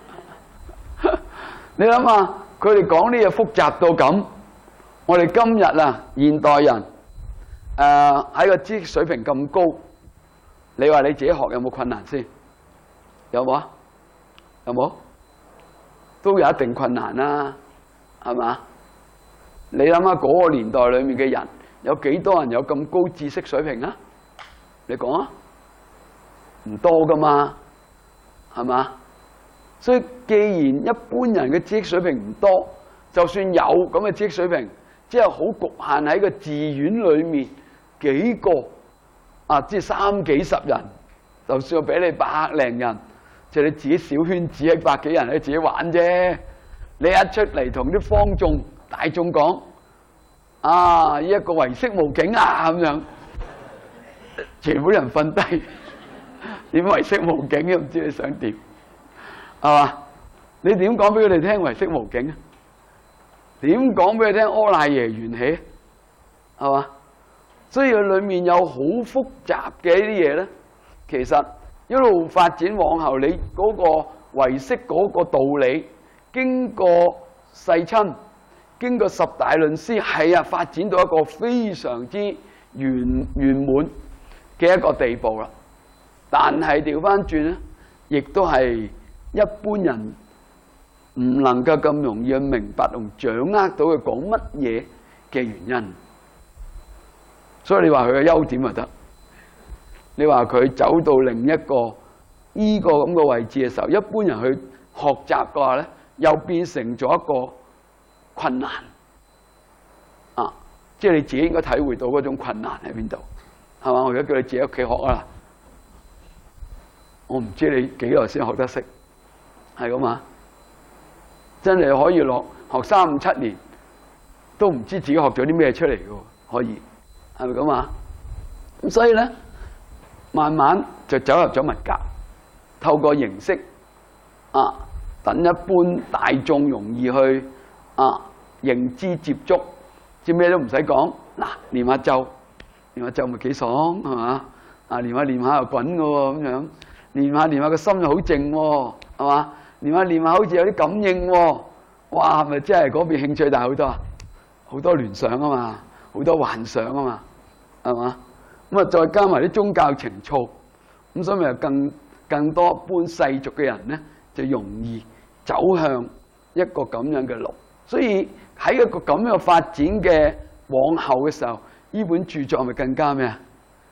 你諗下，佢哋講啲嘢複雜到咁，我哋今日啊現代人誒喺個知識水平咁高，你話你自己學有冇困難先？有冇啊？有冇？都有一定困難啦，係嘛？你諗下嗰個年代裏面嘅人，有幾多人有咁高知識水平啊？你講啊？唔多噶嘛，係嘛？所以既然一般人嘅知識水平唔多，就算有咁嘅知識水平，即係好局限喺個寺院裏面幾個啊，即係三幾十人，就算我俾你百零人，就係你自己小圈子喺百幾人，你自己玩啫。你一出嚟同啲方眾大眾講啊，呢一個唯識無境啊咁樣，全部人瞓低，點唯識無境都唔知你想點，係嘛？你點講俾佢哋聽唯識無境啊？點講俾佢聽阿賴耶緣起？係嘛？所以佢裏面有好複雜嘅呢啲嘢咧，其實一路發展往後，你嗰個唯識嗰個道理，經過世親，經過十大論師，係啊發展到一個非常之圓圓滿嘅一個地步啦。但係調翻轉咧，亦都係一般人唔能夠咁容易去明白同掌握到佢講乜嘢嘅原因。所以你話佢嘅優點就得，你話佢走到另一個呢個咁嘅位置嘅時候，一般人去學習嘅話咧，又變成咗一個困難啊！即係你自己應該體會到嗰種困難喺邊度，係嘛？我而家叫你自己屋企學啊！我唔知你幾耐先學得識，係咁啊！真係可以落學三五七年，都唔知自己學咗啲咩出嚟嘅喎，可以。 係咪咁啊？咁所以咧，慢慢就走入咗密教，透過形式啊，等一般大眾容易去啊認知接觸，即咩都唔使講。嗱，念下咒，念下咒咪幾爽係嘛？啊，念下念下又滾嘅喎，咁樣念下念下個心又好靜喎，係嘛？念下念下好似有啲感應喎，哇！係咪真係嗰邊興趣大好多啊？好多聯想啊嘛，好多幻想啊嘛，係嘛？咁啊，再加埋啲宗教情操，咁所以咪更更多般世俗嘅人咧，就容易走向一個咁樣嘅路。所以喺一個咁樣發展嘅往後嘅時候，呢本著作咪更加咩啊？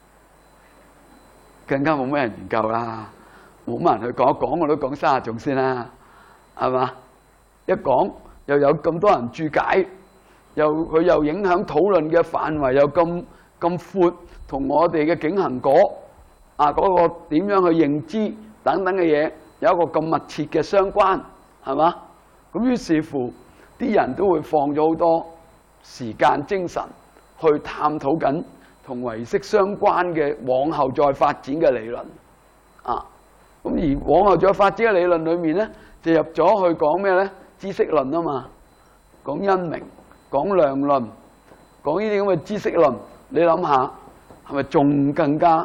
更加冇咩人研究啦，冇乜人去講，講我都講三十種先啦，係嘛？一講又有咁多人注解，又佢又影響討論嘅範圍又咁咁闊，同我哋嘅境行果啊嗰個點樣去認知等等嘅嘢有一個咁密切嘅相關，係嘛？咁於是乎啲人都會放咗好多時間精神去探討緊同唯識相關嘅往後再發展嘅理論啊。咁而往後再發展嘅理論裏面咧，就入咗去講咩咧？知識論啊嘛，講因明，講量論，講呢啲咁嘅知識論。你諗下，係咪仲更加，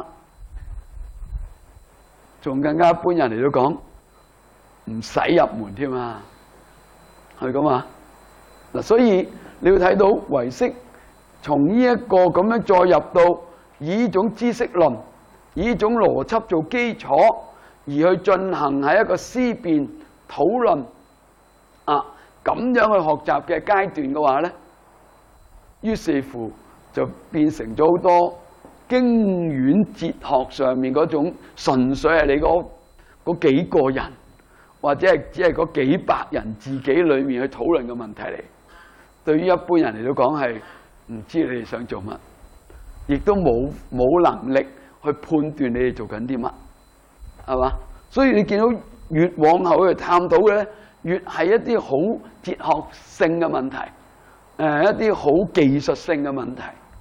仲更加一般人嚟到講唔使入門添啊？係咁啊！嗱，所以你要睇到唯識從呢一個咁樣再入到以呢種知識論、以呢種邏輯做基礎，而去進行喺一個思辨討論啊咁樣去學習嘅階段嘅話咧，於是乎就變成咗好多經院哲學上面嗰種純粹係你嗰嗰幾個人，或者係只係嗰幾百人自己裏面去討論嘅問題嚟。對於一般人嚟到講係唔知你哋想做乜，亦都冇冇能力去判斷你哋做緊啲乜，係嘛？所以你見到越往後去探討嘅咧，越係一啲好哲學性嘅問題，誒一啲好技術性嘅問題，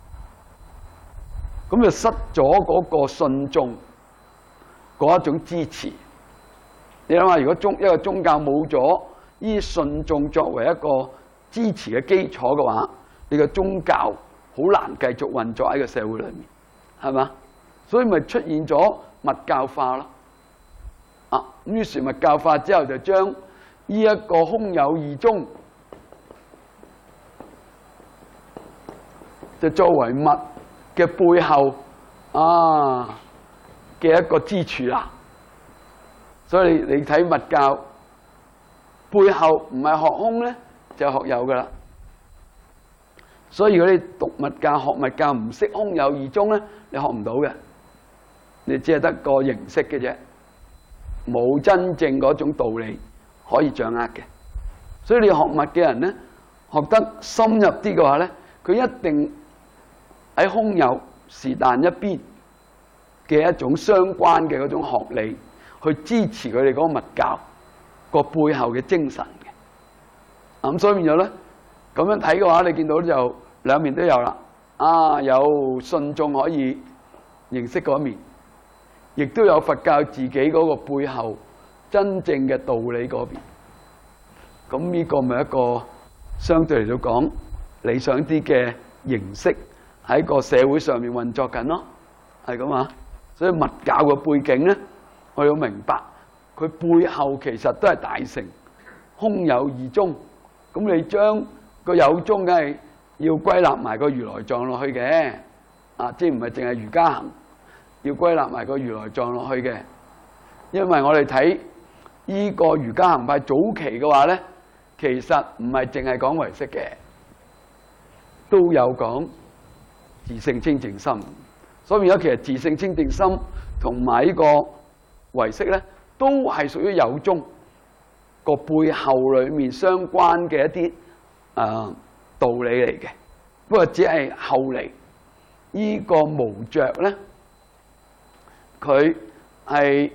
咁就失咗嗰個信眾嗰一種支持。你諗下，如果宗一個宗教冇咗呢信眾作為一個支持嘅基礎嘅話，你個宗教好難繼續運作喺個社會裏面，係嘛？所以咪出現咗密教化咯。啊，咁於是密教化之後就將呢一個空有二宗就作為密嘅背後啊嘅一個支柱啦。所以你睇密教背後唔係學空咧，就學有噶啦。所以如果你讀密教學密教唔識空有二宗咧，你學唔到嘅，你只係得個形式嘅啫，冇真正嗰種道理可以掌握嘅。所以你學密嘅人咧，學得深入啲嘅話咧，佢一定喺空有是但一邊嘅一種相關嘅嗰種學理，去支持佢哋嗰個密教個背後嘅精神嘅。咁所以變咗咧，咁樣睇嘅話，你見到就兩面都有啦。啊，有信眾可以認識嗰一面，亦都有佛教自己嗰個背後真正嘅道理嗰邊。咁呢個咪一個相對嚟到講理想啲嘅形式喺個社會上面運作緊咯，係咁啊。所以密教嘅背景咧，我要明白佢背後其實都係大乘空有二宗。咁你將個有宗梗係要歸納埋個如來藏落去嘅，啊，即係唔係淨係瑜伽行，要歸納埋個如來藏落去嘅。因為我哋睇呢個瑜伽行派早期嘅話咧，其實唔係淨係講唯識嘅，都有講自性清淨心。所以而家其實自性清淨心同埋呢個唯識咧，都係屬於有宗個背後裏面相關嘅一啲誒、呃、道理嚟嘅。不過只係後嚟呢個無着咧，佢係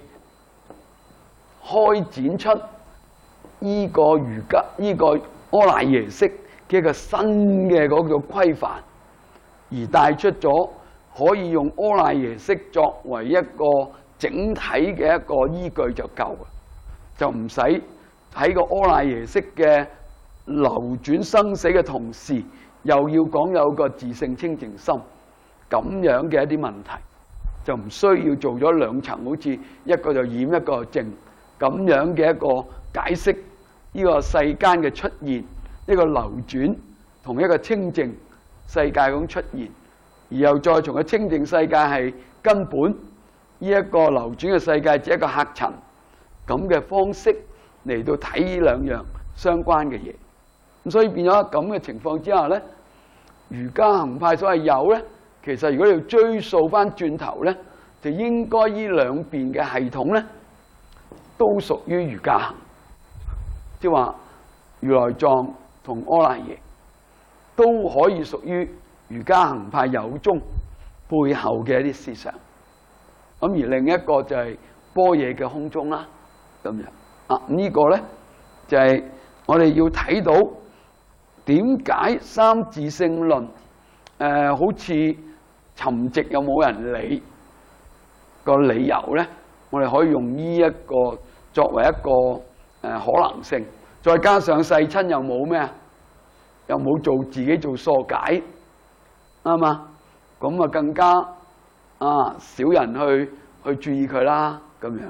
開展出呢個瑜伽呢個阿賴耶識嘅一個新嘅嗰個規範， 而帶出咗可以用阿賴耶識作為一個整體嘅一個依據就夠啦，就唔使喺個阿賴耶識嘅流轉生死嘅同時，又要講有個自性清淨心咁樣嘅一啲問題，就唔需要做咗兩層，好似一個就染一個就淨咁樣嘅一個解釋呢個世間嘅出現，一個流轉同一個清淨世界咁出現，而又再從個清淨世界係根本，呢一個流轉嘅世界只係一個客塵咁嘅方式嚟到睇呢兩樣相關嘅嘢。咁所以變咗咁嘅情況之下咧，瑜伽行派所謂有咧，其實如果你要追溯翻轉頭咧，就應該呢兩邊嘅系統咧都屬於瑜伽行，即係話如來藏同阿賴耶都可以屬於瑜伽行派有宗背後嘅一啲思想。咁而另一個就係般若嘅空宗啦，咁樣啊，咁呢個咧就係我哋要睇到點解三自性論誒好似沉寂又冇人理個理由咧，我哋可以用呢一個作為一個誒可能性，再加上世親又冇咩啊，又冇做自己做疏解啱嘛，咁啊更加啊少人去去注意佢啦，咁樣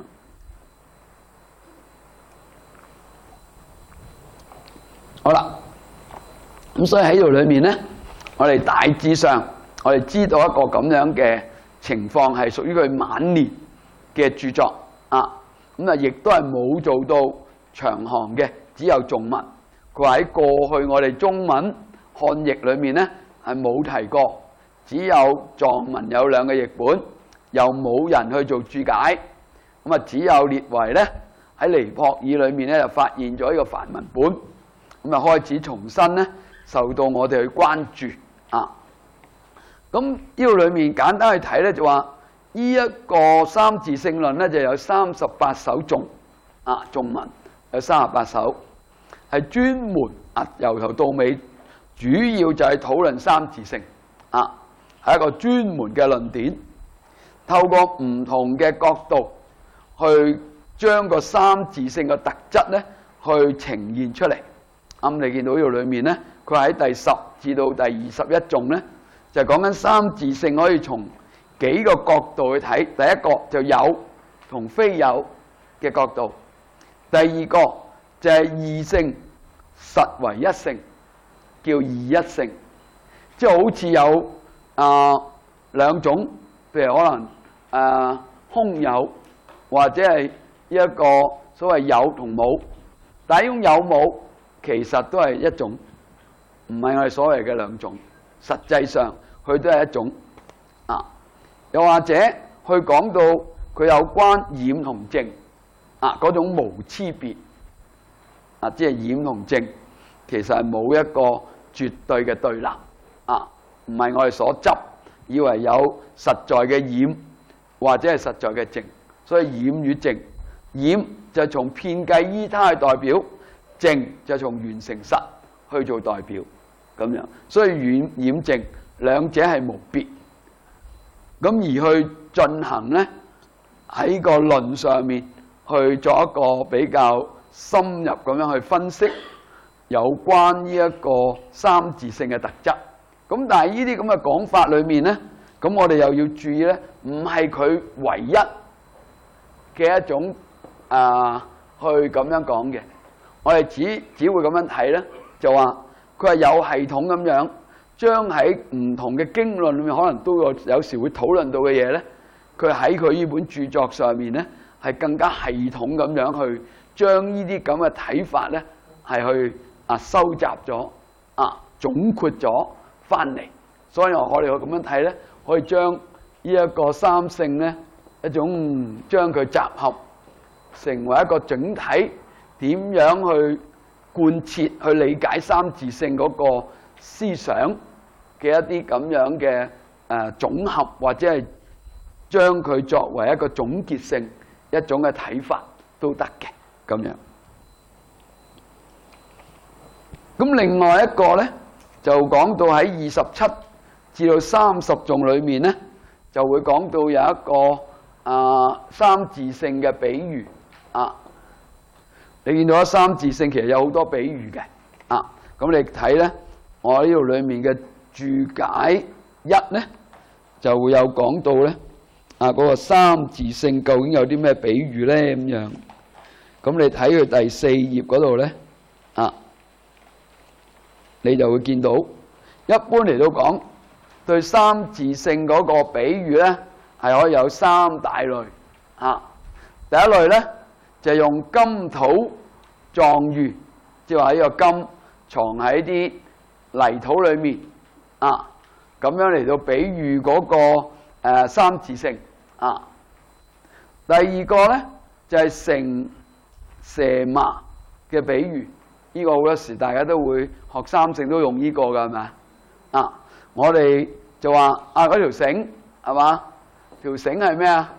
好啦。咁所以喺度裏面咧，我哋大致上我哋知道一個咁樣嘅情況係屬於佢晚年嘅著作啊。咁啊，亦都係冇做到長行嘅，只有頌文。佢話喺過去我哋中文漢譯裏面咧係冇提過，只有藏文有兩個譯本，又冇人去做注解。咁啊，只有列為咧喺尼泊爾裏面咧就發現咗呢個梵文本，咁啊開始重新咧受到我哋去關注啊！咁呢度裏面簡單去睇咧，就話呢一個三自性論咧就有三十八首頌啊，頌文有三十八首，係專門啊由頭到尾，主要就係討論三自性啊，係一個專門嘅論點，透過唔同嘅角度去將個三自性嘅特質咧去呈現出嚟。咁你見到呢度裏面咧，佢喺第十至到第二十一頌咧，就講緊三自性可以從幾個角度去睇。第一個就有同非有嘅角度，第二個就係二性實為一性，叫二一性，即係好似有啊、呃、兩種，譬如可能啊、呃、空有或者係一個所謂有同冇，但係呢種有冇其實都係一種，唔係我哋所謂嘅兩種，實際上佢都係一種啊。又或者去講到佢有關染同淨啊嗰種無差別啊，即係染同淨其實係冇一個絕對嘅對立啊，唔係我哋所執以為有實在嘅染或者係實在嘅淨，所以染與淨，染就從遍計依他去代表，淨就從緣成實去做代表，咁樣，所以染染淨兩者係無別。咁而去進行咧，喺個論上面去做一個比較深入咁樣去分析有關呢一個三自性嘅特質。咁但係呢啲咁嘅講法裏面咧，咁我哋又要注意咧，唔係佢唯一嘅一種啊去咁樣講嘅。我哋只只會咁樣睇咧，就話佢係有系統咁樣，將喺唔同嘅經論裏面，可能都有有時會討論到嘅嘢咧，佢喺佢呢本著作上面咧，係更加系統咁樣去將呢啲咁嘅睇法咧，係去啊收集咗啊總括咗翻嚟。所以我哋去咁樣睇咧，可以將呢一個三性咧，一種將佢集合成為一個整體。點樣去貫徹、去理解三自性嗰個思想嘅一啲咁樣嘅誒總合，或者係將佢作為一個總結性一種嘅睇法都得嘅咁樣。咁另外一個咧，就講到喺二十七至到三十頌裏面咧，就會講到有一個啊三自性嘅比喻啊。你見到三自性其實有好多比喻嘅啊。咁你睇咧，我呢度裏面嘅注解一咧，就會有講到咧啊嗰個三自性究竟有啲咩比喻咧咁樣。咁你睇佢第四頁嗰度咧啊，你就會見到一般嚟到講對三自性嗰個比喻咧，係可以有三大類啊。第一類咧就係用金土藏喻，即係話呢個金藏喺啲泥土裏面啊，咁樣嚟到比喻嗰個誒三自性啊。第二個咧就係成蛇麻嘅比喻，呢個好多時大家都會學三性都用呢個㗎，係咪啊？我哋就話啊嗰條繩係嘛？條繩係咩啊？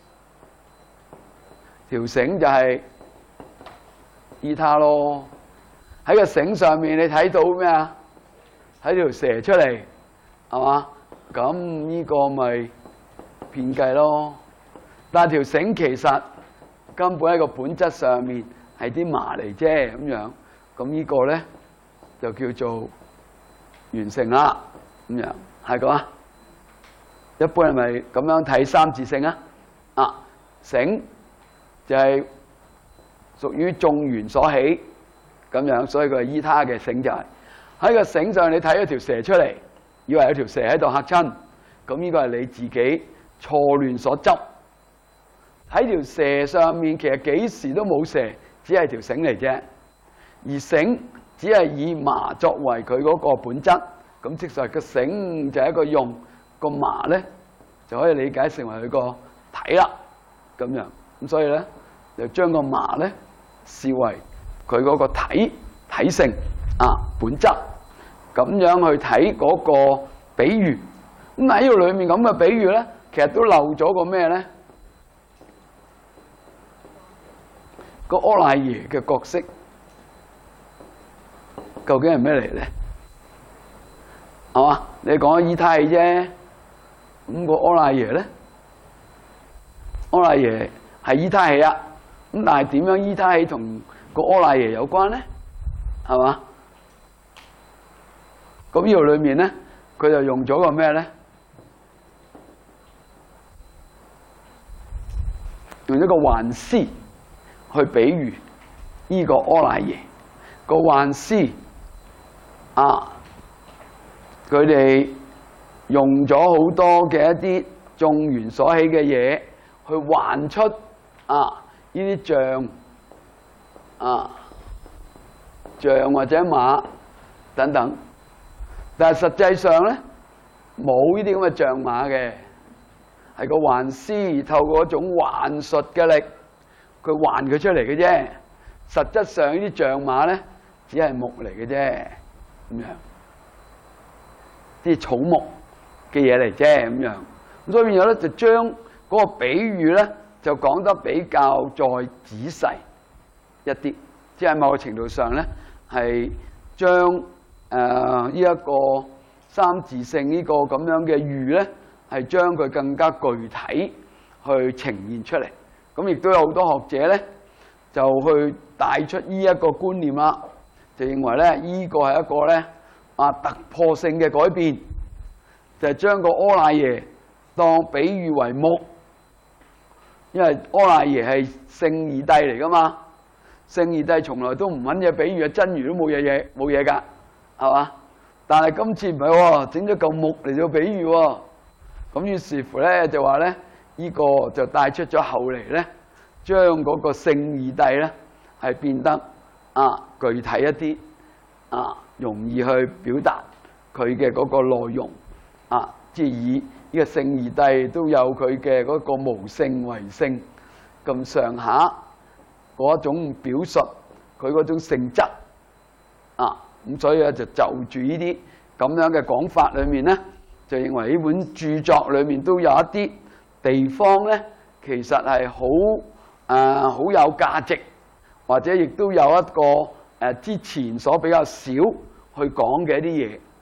條繩就係依他咯。喺個繩上面你睇到咩啊？睇條蛇出嚟係嘛？咁呢個咪遍計咯。但係條繩其實根本喺個本質上面係啲麻嚟啫咁樣。咁呢個咧就叫做完成啦咁樣，係咁啊。一般係咪咁樣睇三自性啊？啊，繩就係屬於眾緣所起咁樣，所以佢係依他嘅繩就係、是、喺個繩上你睇咗條蛇出嚟，以為有條蛇喺度嚇親，咁呢個係你自己錯亂所執。喺條蛇上面其實幾時都冇蛇，只係條繩嚟啫。而繩只係以麻作為佢嗰個本質，咁即係個繩就係一個用，個麻咧就可以理解成為佢個體啦，咁樣咁所以咧就將個麻咧視為佢嗰個體體性啊本質，咁樣去睇嗰個比喻。咁喺呢度裏面咁嘅比喻咧，其實都漏咗個咩咧？個阿賴耶嘅角色究竟係咩嚟咧？係嘛？你講依他氣啫，咁個阿賴耶咧？阿賴耶係依他氣啊，咁但係點樣依他氣同個阿賴耶有關咧？係嘛？咁呢度裏面咧，佢就用咗個咩咧？用咗個幻師去比喻呢個阿賴耶。個幻師啊，佢哋用咗好多嘅一啲眾緣所起嘅嘢去幻出啊呢啲象啊象或者馬等等，但係實際上咧冇呢啲咁嘅象馬嘅，係個幻師透過一種幻術嘅力，佢幻佢出嚟嘅啫。實質上呢啲象馬咧，只係木嚟嘅啫，咁樣啲草木嘅嘢嚟啫，咁樣咁所以變咗咧，就將嗰個比喻咧，就講得比較再仔細一啲，即係某個程度上咧，係將誒呢一個三自性呢個咁樣嘅喻咧，係將佢更加具體去呈現出嚟。咁亦都有好多學者咧，就去帶出呢一個觀念啦。就認為咧，呢個係一個咧啊突破性嘅改變，就係將個阿賴耶當比喻為木，因為阿賴耶係聖義諦嚟噶嘛，聖義諦從來都唔揾嘢比喻啊，真如都冇嘢嘢冇嘢㗎，係嘛？但係今次唔係喎，整咗嚿木嚟做比喻喎，咁於是乎咧就話咧，呢個就帶出咗後嚟咧，將嗰個聖義諦咧係變得啊，具體一啲啊，容易去表達佢嘅嗰個內容啊，即係以呢個聖義諦都有佢嘅嗰個無性為性咁上下嗰種表述，佢嗰種性質啊，咁所以咧就就住呢啲咁樣嘅講法裏面咧，就認為呢本著作裏面都有一啲地方咧，其實係好誒好有價值。或者亦都有一個誒之前所比較少去講嘅一啲嘢，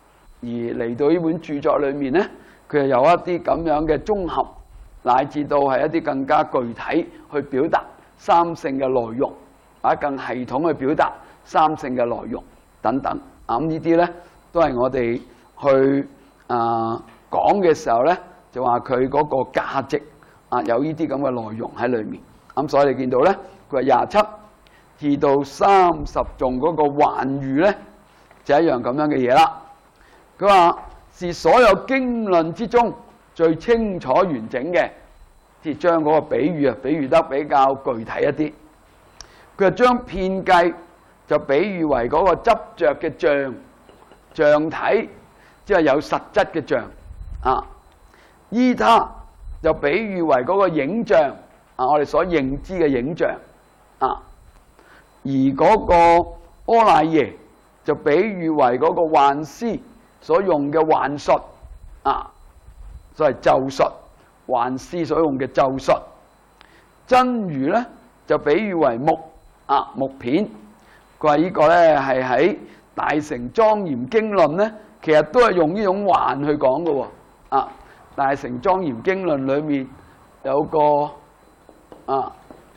而嚟到呢本著作裏面咧，佢係有一啲咁樣嘅綜合，乃至到係一啲更加具體去表達三性嘅內容，或者更系統去表達三性嘅內容等等。啊，咁呢啲咧都係我哋去啊講嘅時候咧，就話佢嗰個價值啊有呢啲咁嘅內容喺裏面。咁所以你見到咧，佢係廿七至到三十頌嗰個寰喻咧，就一樣咁樣嘅嘢啦。佢話是所有經論之中最清楚完整嘅，即係將嗰個比喻啊比喻得比較具體一啲。佢就將遍計就比喻為嗰個執着嘅像像體，即係有實質嘅像啊。依他就比喻為嗰個影像啊，我哋所認知嘅影像啊。而嗰個阿賴耶就比喻為嗰個幻師所用嘅幻術啊，所謂咒術，幻師所用嘅咒術。真如咧就比喻為木啊木片。佢話呢個咧係喺《大乘莊嚴經論》咧，其實都係用呢種幻去講嘅喎。啊，《大乘莊嚴經論》裏面有個啊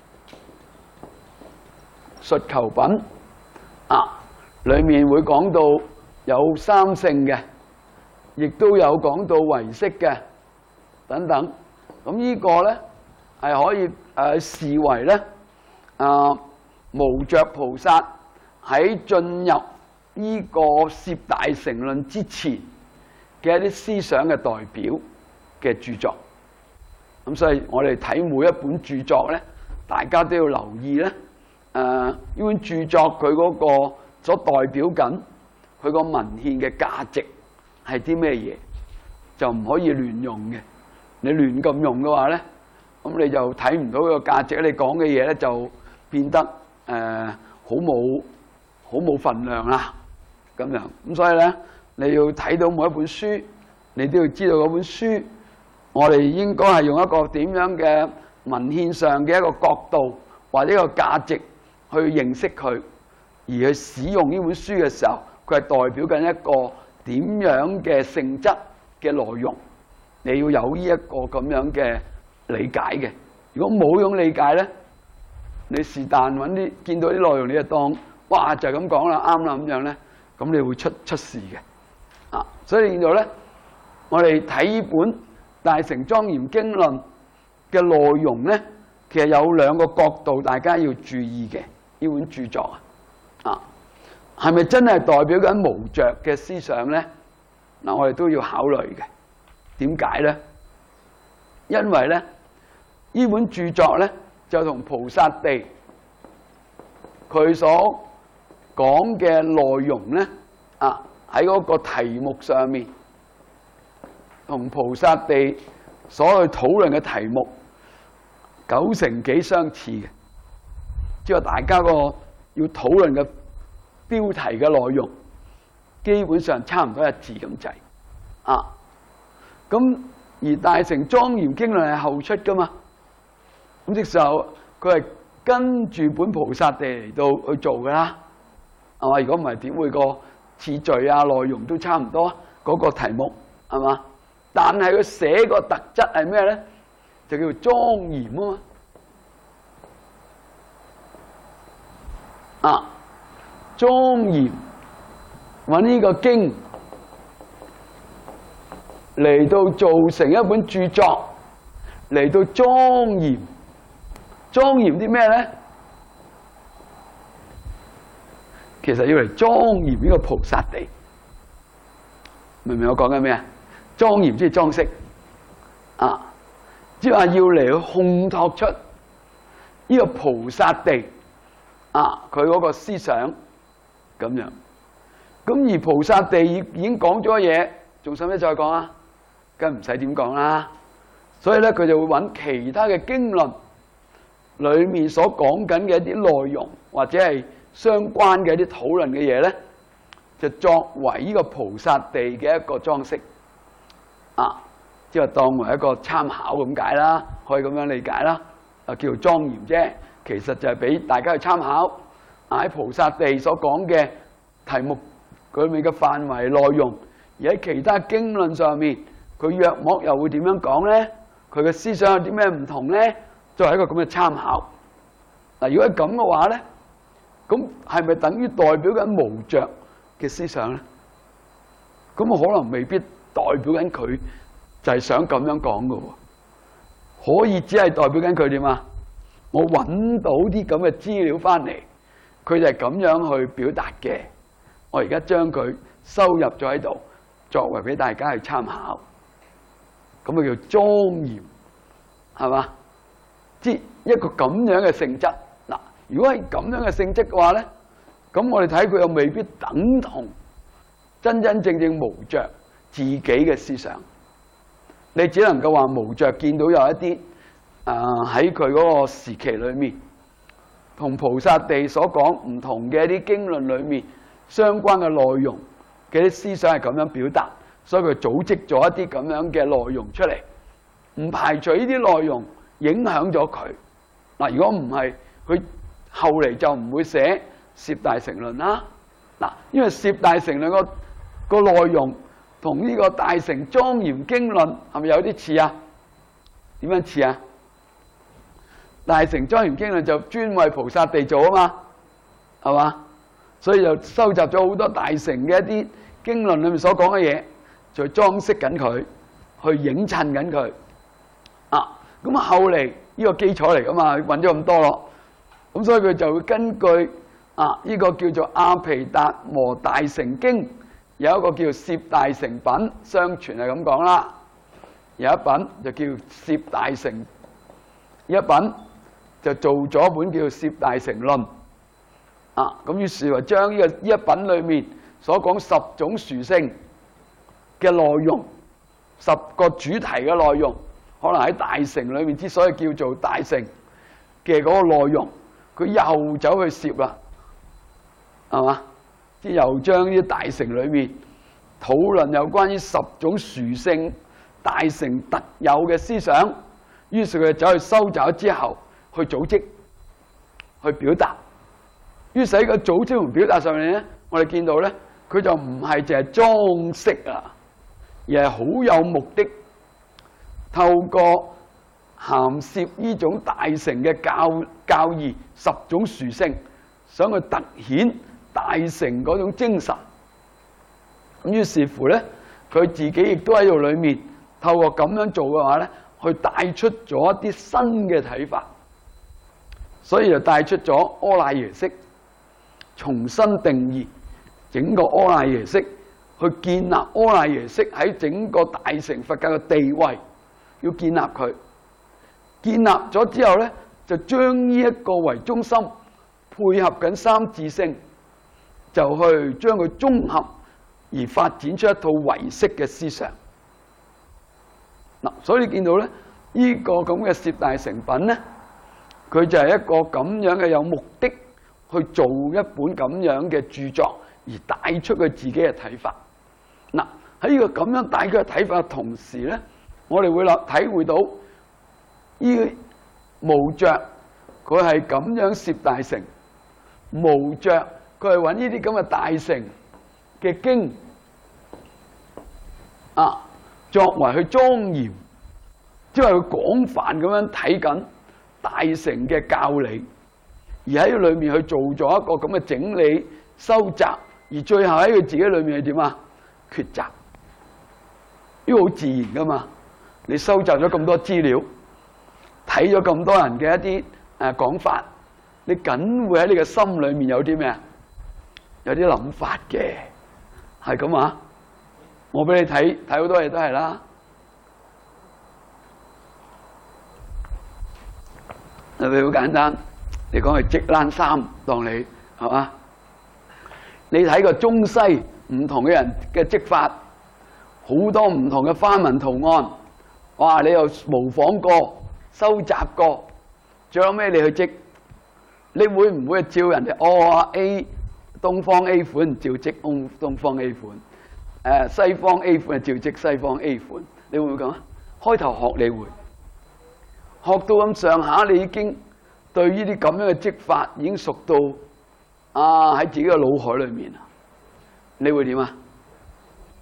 述求品啊，裏面會講到有三性嘅，亦都有講到唯識嘅等等。咁呢個咧係可以誒視為咧啊無著菩薩喺進入呢個攝大乘論之前嘅一啲思想嘅代表嘅著作。咁所以我哋睇每一本著作咧，大家都要留意咧。誒呢本著作佢嗰個所代表緊佢個文獻嘅價值係啲咩嘢，就唔可以亂用嘅。你亂咁用嘅話咧，咁你就睇唔到個價值。你講嘅嘢咧就變得誒好冇好冇份量啦。咁樣咁所以咧，你要睇到每一本書，你都要知道嗰本書，我哋應該係用一個點樣嘅文獻上嘅一個角度或者一個價值去認識佢，而去使用呢本書嘅時候，佢係代表緊一個點樣嘅性質嘅內容。你要有呢一個咁樣嘅理解嘅。如果冇呢種理解咧，你是但揾啲見到啲內容，你就當哇就係咁講啦，啱啦咁樣咧，咁你會出出事嘅。啊，所以你見到咧，我哋睇呢本《大乘莊嚴經論》嘅內容咧，其實有兩個角度大家要注意嘅。呢本著作啊，係咪真係代表緊無著嘅思想咧？嗱，我哋都要考慮嘅。點解咧？因為咧，呢本著作咧就同菩薩地佢所講嘅內容咧啊，喺嗰個題目上面，同菩薩地所去討論嘅題目九成幾相似嘅。即係大家個要討論嘅標題嘅內容，基本上差唔多一致咁滯啊。咁而大乘莊嚴經論係後出噶嘛，咁即時候佢係跟住本菩薩地嚟到去做噶啦，係嘛？如果唔係點會個次序啊、內容都差唔多嗰個題目係嘛？但係佢寫個特質係咩咧？就叫做莊嚴啊嘛。啊，莊嚴揾呢個經嚟到做成一本著作，嚟到莊嚴，莊嚴啲咩咧？其實要嚟莊嚴呢個菩薩地，明唔明我講緊咩啊？莊嚴即係裝飾啊，即係話要嚟去烘托出呢個菩薩地。啊！佢嗰個思想咁樣，咁而菩薩地已已經講咗嘢，仲使唔使再講啊？梗唔使點講啦。所以咧，佢就會揾其他嘅經論裏面所講緊嘅一啲內容，或者係相關嘅一啲討論嘅嘢咧，就作為呢個菩薩地嘅一個裝飾啊，即係當為一個參考咁解啦，可以咁樣理解啦。啊，叫做莊嚴啫。其實就係俾大家去參考，喺菩薩地所講嘅題目裏面嘅範圍內容， 而喺其他經論上面，佢約莫又會點樣講咧？佢嘅思想有啲咩唔同咧？作為一個咁嘅參考。嗱，如果係咁嘅話咧，咁係咪等於代表緊無着嘅思想咧？咁啊，可能未必代表緊佢就係想咁樣講嘅喎，可以只係代表緊佢點啊？我揾到啲咁嘅資料翻嚟，佢就係咁樣去表達嘅。我而家將佢收入咗喺度，作為俾大家去參考。咁啊叫莊嚴，係嘛？即係一個咁樣嘅性質。嗱，如果係咁樣嘅性質嘅話咧，咁我哋睇佢又未必等同真真正正無着自己嘅思想。你只能夠話無着見到有一啲誒喺佢嗰個時期裏面，同菩薩地所講唔同嘅一啲經論裏面相關嘅內容嘅啲思想係咁樣表達，所以佢組織咗一啲咁樣嘅內容出嚟，唔排除呢啲內容影響咗佢。嗱，如果唔係，佢後嚟就唔會寫攝大乘論啦。嗱，因為攝大乘論個個內容同呢個大乘莊嚴經論係咪有啲似啊？點樣似啊？大乘莊嚴經論就專為菩薩地做啊嘛，係嘛？所以就收集咗好多大乘嘅一啲經論裏面所講嘅嘢，就裝飾緊佢，去映襯緊佢。啊，咁啊後嚟呢個基礎嚟噶嘛，揾咗咁多咯，咁所以佢就會根據啊呢個叫做阿毗達摩大乘經，有一個叫攝大乘品，相傳係咁講啦。有一品就叫攝大乘，一品就做咗本叫攝大乘論。啊，咁於是話將呢個呢一品裏面所講十種殊勝嘅內容，十個主題嘅內容，可能喺大乘裏面之所以叫做大乘嘅嗰個內容，佢又走去攝啦，係嘛？即係又將呢啲大乘裏面討論有關於十種殊勝大乘特有嘅思想，於是佢走去收集咗之後，去組織，去表達。於是喺個組織同表達上面咧，我哋見到咧，佢就唔係淨係裝飾啊，而係好有目的，透過涵攝呢種大乘嘅教教義十種殊勝，想去突顯大乘嗰種精神。咁於是乎咧，佢自己亦都喺度裏面透過咁樣做嘅話咧，去帶出咗一啲新嘅睇法，所以就帶出咗阿賴耶識。重新定義整個阿賴耶識，去建立阿賴耶識喺整個大乘佛教嘅地位，要建立佢。建立咗之後咧，就將呢一個為中心，配合緊三自性，就去將佢綜合而發展出一套唯識嘅思想。嗱，所以你見到咧，呢個咁嘅攝大乘品咧，佢就係一個咁樣嘅有目的。去做一本咁樣嘅著作，而帶出佢自己嘅睇法。嗱，喺呢個咁樣帶佢嘅睇法嘅同時咧，我哋會落體會到呢個無着，佢係咁樣攝大乘；無着，佢係揾呢啲咁嘅大乘嘅經啊，作為去莊嚴，即係佢廣泛咁樣睇緊大乘嘅教理。而喺裏面去做咗一個咁嘅整理收集，而最後喺佢自己裏面係點啊？抉擇，呢個好自然噶嘛？你收集咗咁多資料，睇咗咁多人嘅一啲誒講法，你梗會喺你嘅心裏面有啲咩啊？有啲諗法嘅，係咁啊！我俾你睇睇好多嘢都係啦。係咪好簡單？你講係織冷衫，當你係嘛？你睇個中西唔同嘅人嘅織法，好多唔同嘅花紋圖案，哇！你又模仿過、收集過，仲有咩你去織？你會唔會照人哋哦 A 東方 A 款照織東東方 A 款，誒西方 A 款照織西方 A 款？你會唔會咁啊？開頭學你會，學到咁上下，你已經。對呢啲咁樣嘅織法已經熟到啊喺自己嘅腦海裏面啊，你會點啊？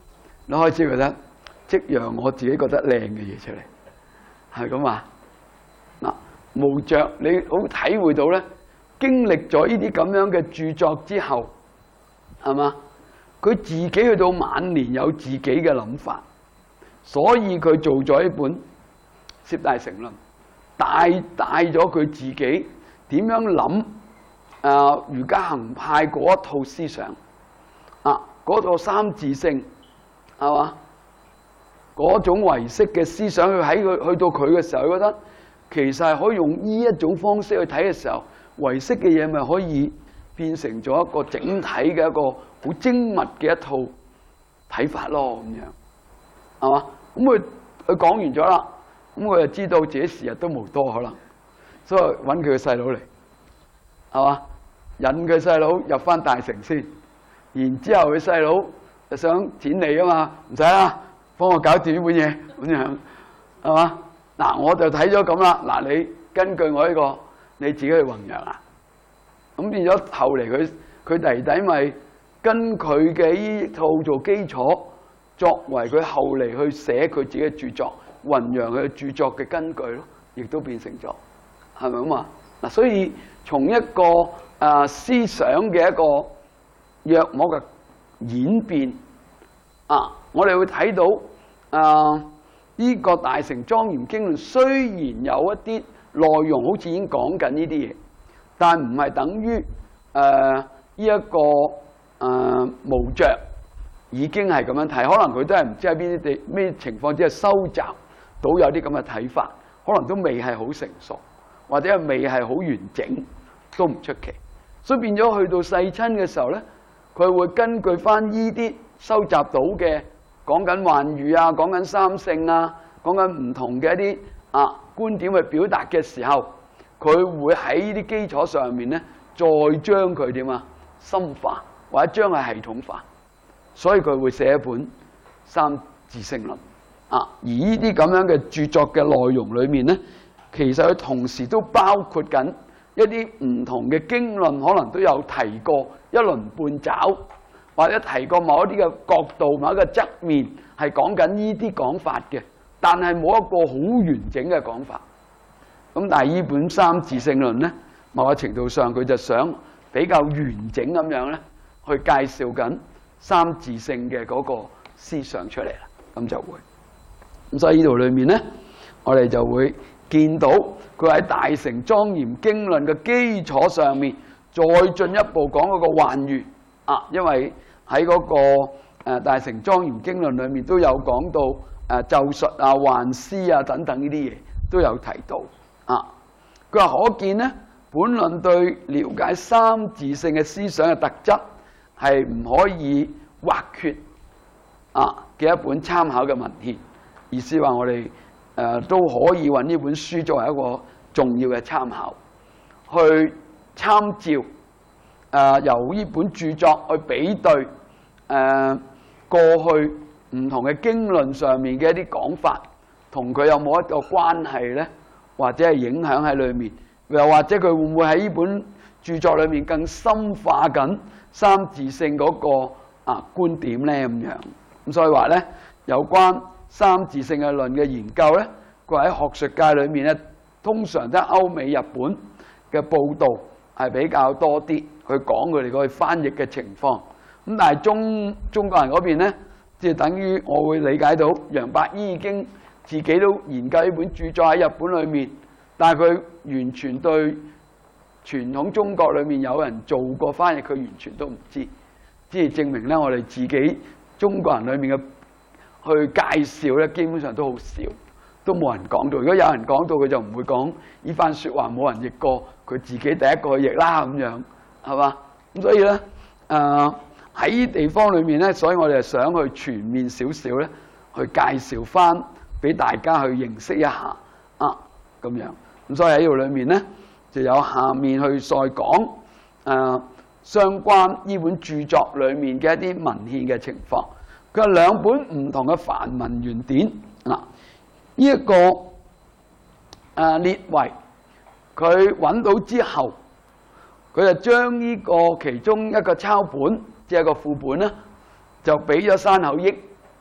你開始覺得即讓我自己覺得靚嘅嘢出嚟，係咁啊！嗱，無著你好體會到咧，經歷咗呢啲咁樣嘅著作之後，係嘛？佢自己去到晚年有自己嘅諗法，所以佢做咗一本《攝大乘論》，帶帶咗佢自己點樣諗啊儒家行派嗰一套思想啊，嗰套三自性係嘛？嗰種唯識嘅思想，佢喺佢去到佢嘅時候，佢覺得其實係可以用呢一種方式去睇嘅時候，唯識嘅嘢咪可以變成咗一個整體嘅一個好精密嘅一套睇法咯，咁樣係嘛？咁佢佢講完咗啦，咁佢就知道自己時日都無多可能，所以揾佢嘅細佬嚟，係嘛？引佢細佬入翻大乘先，然之後佢細佬就想錢你啊嘛，唔使啦。幫我搞掂呢本嘢咁樣，係嘛？嗱，我就睇咗咁啦。嗱，你根據我呢個，你自己去弘揚啊。咁變咗後嚟佢佢弟弟咪跟佢嘅呢套做基礎，作為佢後嚟去寫佢自己嘅著作，弘揚佢嘅著作嘅根據咯，亦都變成咗，係咪咁啊？嗱，所以從一個誒思想嘅一個約莫嘅演變啊。我哋會睇到啊，呢個大乘莊嚴經論雖然有一啲內容好似已經講緊呢啲嘢，但唔係等於誒呢一個誒無著已經係咁樣睇，可能佢都係唔知喺邊啲地咩情況之下收集到有啲咁嘅睇法，可能都未係好成熟，或者係未係好完整，都唔出奇。所以變咗去到世親嘅時候咧，佢會根據翻呢啲收集到嘅。講緊幻語啊，講緊三性啊，講緊唔同嘅一啲啊觀點去表達嘅時候，佢會喺呢啲基礎上面咧，再將佢點啊深化或者將佢系統化，所以佢會寫一本三自性論啊。而呢啲咁樣嘅著作嘅內容裏面咧，其實佢同時都包括緊一啲唔同嘅經論，可能都有提過一鱗半爪。或者提過某一啲嘅角度、某一個側面係講緊呢啲講法嘅，但係冇一個好完整嘅講法。咁但係呢本三自性論咧，某個程度上佢就想比較完整咁樣咧，去介紹緊三自性嘅嗰個思想出嚟啦。咁就會咁，所以呢度裏面咧，我哋就會見到佢喺大乘莊嚴經論嘅基礎上面，再進一步講嗰個幻喻啊，因為喺嗰個誒大乘莊嚴經論裏面都有講到誒咒術啊、幻師啊等等呢啲嘢都有提到啊。佢話可見咧，本論對了解三自性嘅思想嘅特質係唔可以或缺啊嘅一本參考嘅文獻。意思話我哋誒都可以揾呢本書作為一個重要嘅參考，去參照。誒、呃、由呢本著作去比對誒、呃、過去唔同嘅經論上面嘅一啲講法，同佢有冇一個關係咧，或者係影響喺裏面，又或者佢會唔會喺呢本著作裏面更深化緊三自性嗰個啊觀點咧咁樣？咁所以話咧，有關三自性嘅論嘅研究咧，佢喺學術界裏面咧，通常都係歐美、日本嘅報導係比較多啲。去講佢哋嗰個翻譯嘅情況，咁但係中中國人嗰邊咧，即係等於我會理解到楊伯依已經自己都研究呢本著作喺日本裏面，但係佢完全對傳統中國裏面有人做過翻譯，佢完全都唔知，即係證明咧我哋自己中國人裏面嘅去介紹咧，基本上都好少，都冇人講到。如果有人講到，佢就唔會講呢番説話，冇人譯過，佢自己第一個去譯啦咁樣。係嘛？咁所以咧，誒喺呢地方裏面咧，所以我哋係想去全面少少咧，去介紹翻俾大家去認識一下啊咁樣。咁所以喺呢度裏面咧，就有下面去再講誒相關呢本著作裏面嘅一啲文獻嘅情況。佢有兩本唔同嘅梵文原典嗱，呢一個誒列為佢揾到之後。佢就將呢個其中一個抄本，即係個副本咧，就俾咗山口益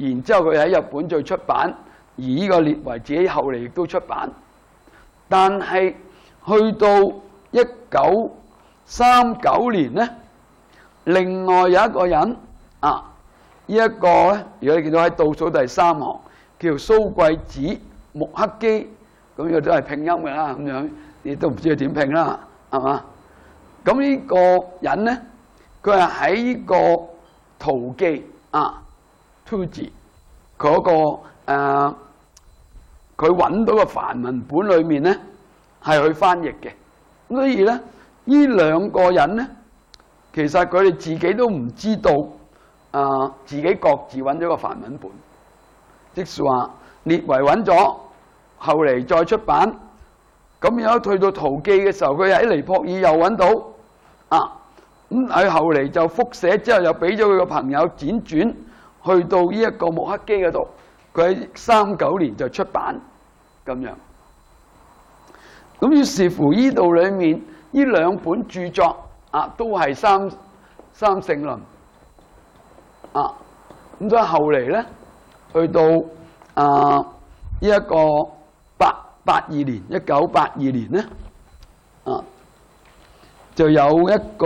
然之後佢喺日本再出版，而呢個列維自己後嚟亦都出版。但係去到一九三九年咧，另外有一個人啊，呢、這、一個咧，如果你見到喺倒數第三行，叫蘇貴子木克基，咁呢個都係拼音㗎啦，咁樣你都唔知佢點拼啦，係嘛？咁呢個人咧，佢係喺呢個陶記啊 ，Tuji 嗰個誒，佢揾到個梵文本裏面咧，係去翻譯嘅。咁所以咧，呢兩個人咧，其實佢哋自己都唔知道啊，自己各自揾咗個梵文本，即是話列維揾咗，後嚟再出版。咁然後退到陶記嘅時候，佢喺尼泊爾又揾到啊，咁喺後嚟就複寫之後，又俾咗佢個朋友輾轉去到呢一個木克基嗰度，佢喺三九年就出版咁樣。咁於是乎呢度裏面呢兩本著作啊，都係三三性論啊。咁所以後嚟咧，去到啊呢一個八八二年，一九八二年咧啊，就有一個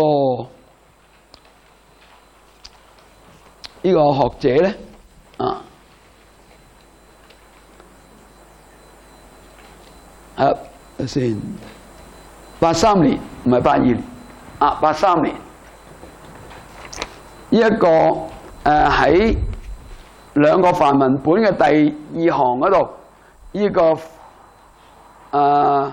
呢個學者咧啊，啊先八三年唔係八二年啊，八三年呢一個誒喺兩個梵文本嘅第二行嗰度，呢個誒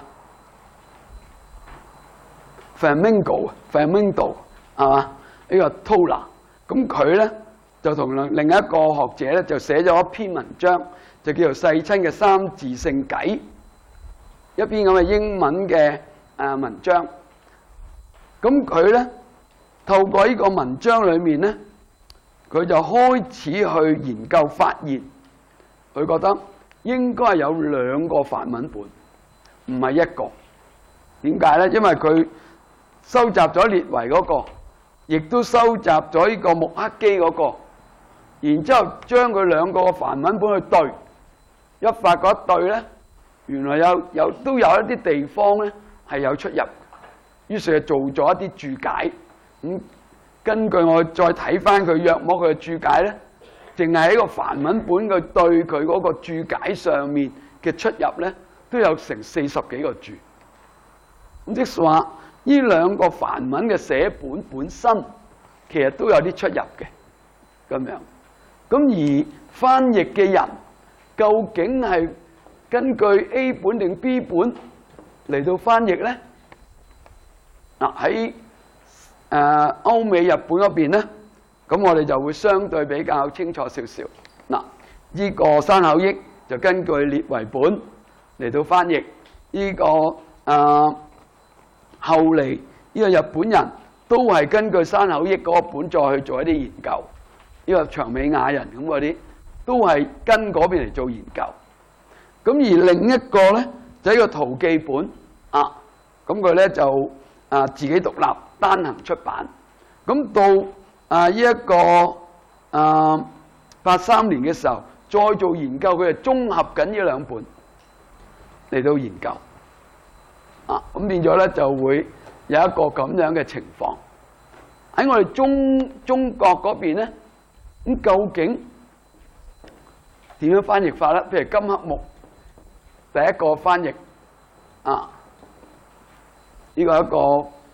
Flamingo，Flamingo 係嘛？呢個 Tola， 咁佢咧就同另另一個學者咧就寫咗一篇文章，就叫做《世親嘅三字性偈》，一篇咁嘅英文嘅誒文章。咁佢咧透過呢個文章裏面咧，佢就開始去研究發現，佢覺得應該係有兩個梵文本，唔係一個。點解咧？因為佢收集咗列維嗰個，亦都收集咗呢個木克基嗰個，然之後將佢兩個嘅梵文本去對，一發覺一對咧，原來有有都有一啲地方咧係有出入，於是就做咗一啲注解。咁根據我再睇翻佢約摸佢嘅注解咧，淨係喺個梵文本佢對佢嗰個注解上面嘅出入咧，都有成四十幾個注。咁即係話呢兩個梵文嘅寫本本身其實都有啲出入嘅咁樣。咁而翻譯嘅人究竟係根據 A 本定 B 本嚟到翻譯咧？嗱喺誒歐美日本嗰邊咧，咁我哋就會相對比較清楚少少。嗱，呢個山口益就根據列維本嚟到翻譯，呢個誒後嚟呢個日本人都係根據山口益嗰個本再去做一啲研究。呢個長尾雅人咁嗰啲都係跟嗰邊嚟做研究。咁而另一個咧就係個陶記本啊，咁佢咧就啊自己獨立單行出版。咁到啊呢一個啊八三年嘅時候再做研究，佢就綜合緊呢兩本嚟到研究啊。咁變咗咧就會有一個咁樣嘅情況喺我哋中中國嗰邊咧。咁究竟點樣翻譯法咧？譬如金克木第一個翻譯啊，呢個一個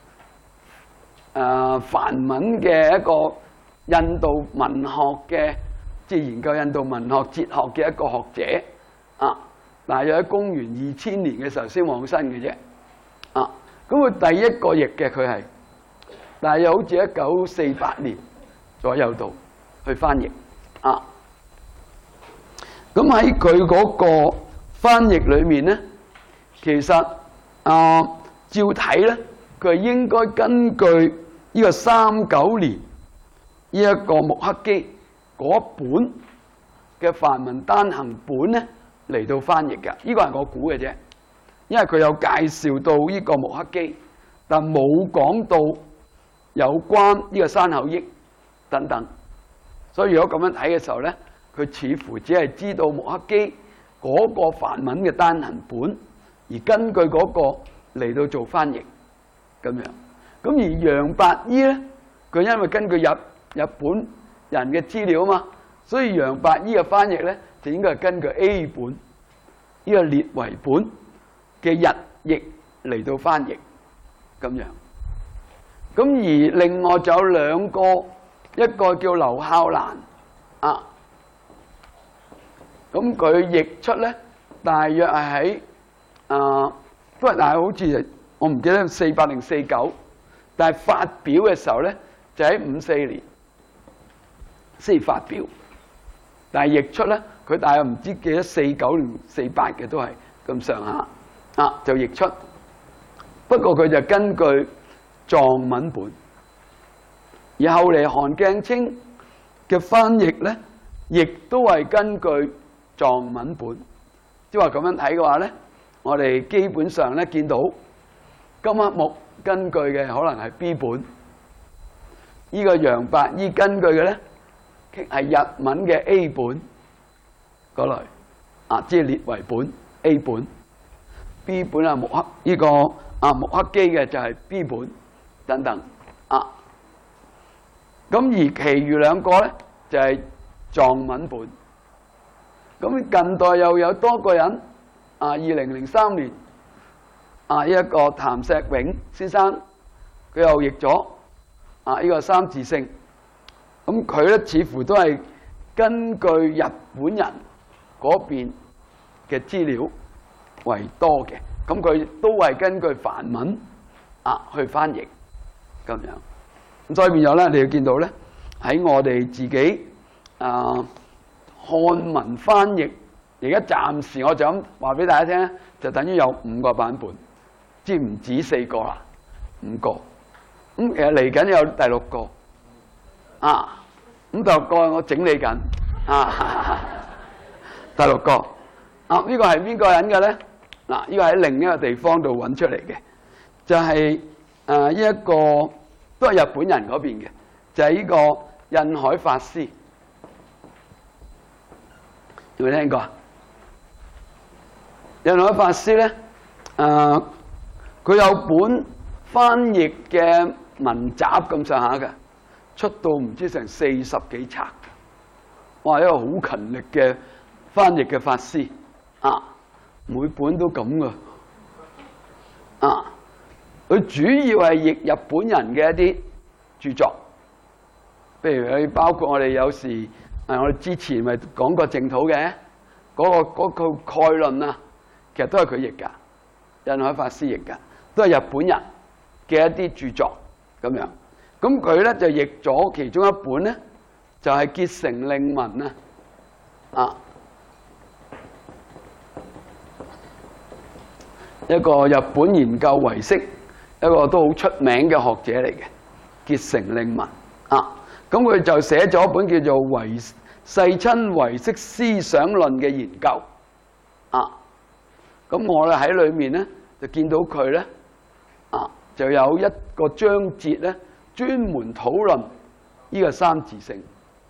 誒梵文嘅一個印度文學嘅，即係研究印度文學哲學嘅一個學者啊，大約喺公元二千年嘅時候先往生嘅啫啊。咁佢第一個譯嘅佢係，大約好似一九四八年左右度去翻譯啊。咁喺佢嗰個翻譯裏面咧，其實啊，照睇咧，佢係應該根據呢個三九年呢一個木克基嗰本嘅梵文單行本咧嚟到翻譯嘅。呢個係我估嘅啫，因為佢有介紹到呢個木克基，但冇講到有關呢個山口益等等。所以如果咁樣睇嘅時候咧， 佢似乎只係知道穆克基嗰個梵文嘅單行本，而根據嗰個嚟到做翻譯咁樣。咁而楊白衣咧，佢因為根據日日本人嘅資料啊嘛，所以楊白衣嘅翻譯咧就應該係根據 A 本呢個列為本嘅日譯嚟到翻譯咁樣。咁而另外就有兩個，一個叫劉孝蘭啊，咁佢譯出咧，大約係喺啊，不過但係好似我唔記得四八定四九，但係發表嘅時候咧就喺五四年先發表，但係譯出咧佢大約唔知幾多四九定四八嘅都係咁上下啊，就譯出。不過佢就根據藏文本，而後嚟韓鏡清嘅翻譯咧，亦都係根據藏文本。即係話咁樣睇嘅話咧，我哋基本上咧見到金克木根據嘅可能係 B 本，呢個楊白衣根據嘅咧係日文嘅 A 本嗰類啊，即係列為本 A 本。B 本啊，穆克呢個啊穆克基嘅就係 B 本。等等啊，咁而其餘兩個咧就係藏文本。咁近代又有多個人啊，二零零三年啊，一個譚錫永先生佢又譯咗啊呢個三字性。咁佢咧似乎都係根據日本人嗰邊嘅資料為多嘅，咁佢都係根據梵文啊去翻譯。咁樣，咁所以變咗咧，你要見到咧，喺我哋自己啊漢文翻譯，而家暫時我就咁話俾大家聽咧，就等於有五個版本，即係唔止四個啦，五個。咁其實嚟緊有第六個，啊，咁第六個我整理緊，啊，第六個，啊呢個係邊個人嘅咧？嗱，呢個喺另一個地方度揾出嚟嘅，就係誒一個。都係日本人嗰邊嘅，就係、是、呢個印海法師，有冇聽過啊？印海法師咧，誒、呃，佢有本翻譯嘅文集咁上下嘅，出到唔知成四十幾冊，哇！一個好勤力嘅翻譯嘅法師啊，每本都咁噶，啊！佢主要係譯日本人嘅一啲著作，譬如佢包括我哋有時誒，我哋之前咪講過淨土嘅嗰個嗰個概論啊，其實都係佢譯㗎，印海法師譯㗎，都係日本人嘅一啲著作咁樣。咁佢咧就譯咗其中一本咧，就係結成令文啊，啊，一個日本研究唯識。一個都好出名嘅學者嚟嘅，結成令文啊，咁佢就寫咗一本叫做《唯世親唯識思想論》嘅研究啊，咁我哋喺裏面咧就見到佢咧啊，就有一個章節咧專門討論呢個三自性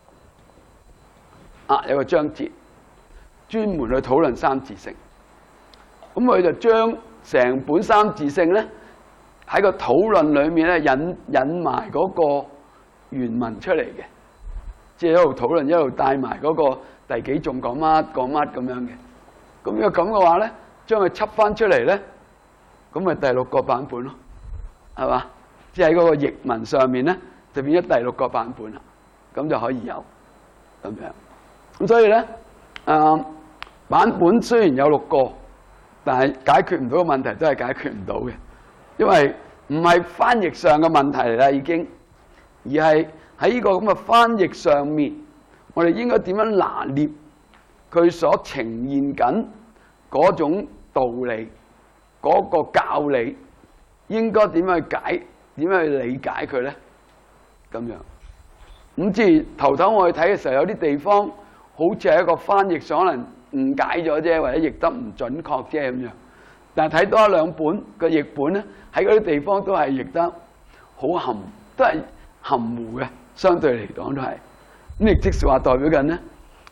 啊，有個章節專門去討論三自性，咁佢就將成本三自性咧。喺個討論裏面咧，引引埋嗰個原文出嚟嘅，即係一路討論一路帶埋嗰個第幾種講乜講乜咁樣嘅。咁如果咁嘅話咧，將佢輯翻出嚟咧，咁咪第六個版本咯，係嘛？即係喺嗰個譯文上面咧，就變咗第六個版本啦。咁就可以有咁樣。咁所以咧，誒、呃、版本雖然有六個，但係解決唔到嘅問題都係解決唔到嘅。因為唔係翻譯上嘅問題嚟啦，已經，而係喺呢個咁嘅翻譯上面，我哋應該點樣拿捏佢所呈現緊嗰種道理、嗰個教理，應該點樣去解、點樣去理解佢咧？咁樣，咁即係頭頭我去睇嘅時候，有啲地方好似係一個翻譯上可能誤解咗啫，或者譯得唔準確啫咁樣。但係睇多一兩本嘅譯本咧，喺嗰啲地方都係譯得好含，都係含糊嘅，相對嚟講都係。咁亦即是話代表緊咧，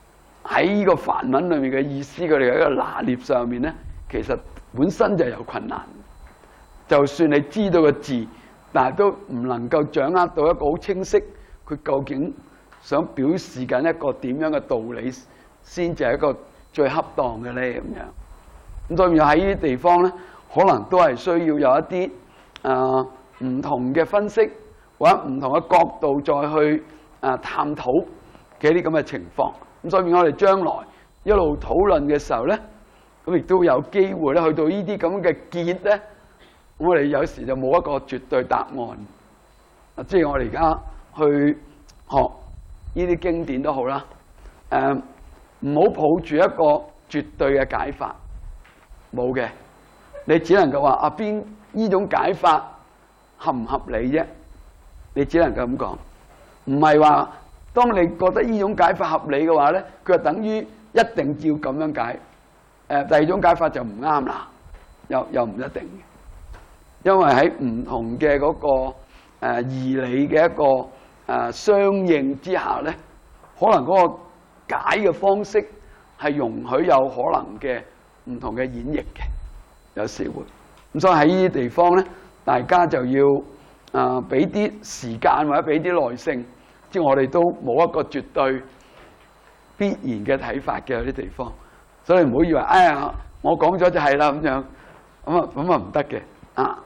喺呢個梵文裏面嘅意思，佢哋喺一個拿捏上面咧，其實本身就有困難。就算你知道個字，但係都唔能夠掌握到一個好清晰，佢究竟想表示緊一個點樣嘅道理，先至係一個最恰當嘅咧咁樣。咁所以喺呢啲地方咧，可能都係需要有一啲誒唔同嘅分析，或者唔同嘅角度再去誒探討嘅啲咁嘅情況。咁所以我哋將來一路討論嘅時候咧，咁亦都有機會咧去到呢啲咁嘅結咧，我哋有時就冇一個絕對答案。啊，即係我哋而家去學呢啲經典都好啦，誒唔好抱住一個絕對嘅解法，冇嘅。你只能夠話啊邊呢種解法合唔合理啫？你只能夠咁講，唔係話當你覺得呢種解法合理嘅話咧，佢就等於一定要咁樣解。誒第二種解法就唔啱啦，又又唔一定嘅。因為喺唔同嘅嗰個誒義理嘅一個誒相應之下咧，可能嗰個解嘅方式係容許有可能嘅唔同嘅演繹嘅，有時會。咁所以喺呢啲地方咧，大家就要誒俾啲時間或者俾啲耐性，即係我哋都冇一個絕對必然嘅睇法嘅有啲地方，所以唔好以為哎呀我講咗就係啦咁樣，咁啊咁啊唔得嘅啊。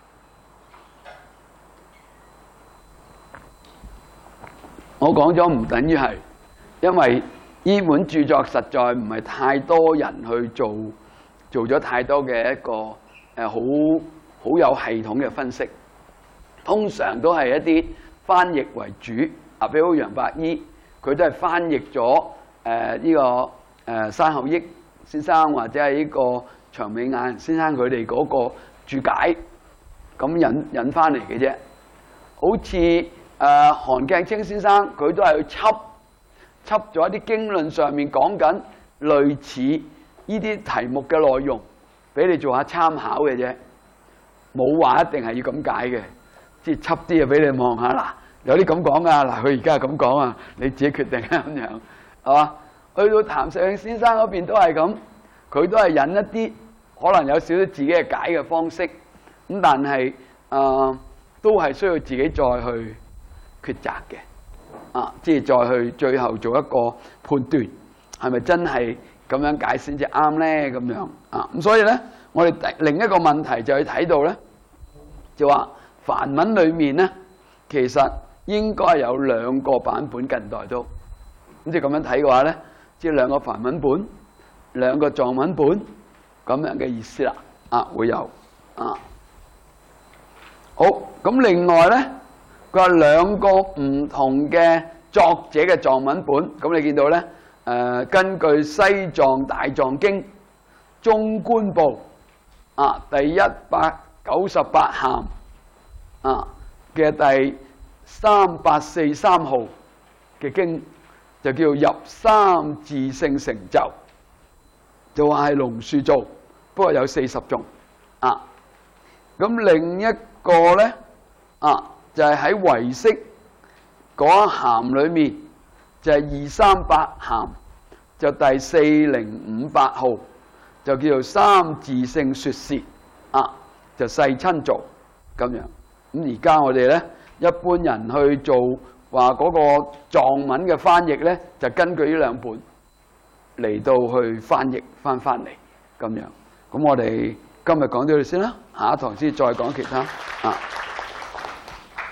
我講咗唔等於係，因為呢本著作實在唔係太多人去做，做咗太多嘅一個誒好好有系統嘅分析。通常都係一啲翻譯為主，啊，比如楊伯依，佢都係翻譯咗誒呢個誒山後益先生或者係呢個長尾眼先生佢哋嗰個注解，咁引引翻嚟嘅啫。好似誒韓鏡清先生，佢都係去輯輯咗一啲經論上面講緊類似呢啲題目嘅內容，俾你做下參考嘅啫，冇話一定係要咁解嘅，即係輯啲嘢俾你望下嗱，有啲咁講啊，嗱佢而家係咁講啊，你自己決定啊咁樣，係嘛？去到譚石永先生嗰邊都係咁，佢都係引一啲可能有少少自己嘅解嘅方式，咁但係誒、呃、都係需要自己再去抉擇嘅，啊，即係再去最後做一個判斷，係咪真係咁樣解先至啱咧？咁樣啊，咁所以咧，我哋第另一個問題就去睇到咧，就話梵文裏面咧，其實應該有兩個版本，近代都咁即係咁樣睇嘅話咧，即係兩個梵文本、兩個藏文本咁樣嘅意思啦。啊，會有啊。好，咁另外咧，佢話兩個唔同嘅作者嘅藏文本，咁你見到咧，誒、呃、根據《西藏大藏經》中觀部啊第一百九十八函啊嘅第三八四三號嘅經，就叫入三自性成就，就話係龍樹做，不過有四十種啊。咁另一個咧啊，就係喺唯識嗰一函裏面，就係二三八函，就第四零五八號，就叫做三自性說事啊，就世親做咁樣。咁而家我哋咧，一般人去做話嗰個藏文嘅翻譯咧，就根據呢兩本嚟到去翻譯翻翻嚟咁樣。咁我哋今日講到呢度先啦，下一堂先再講其他啊。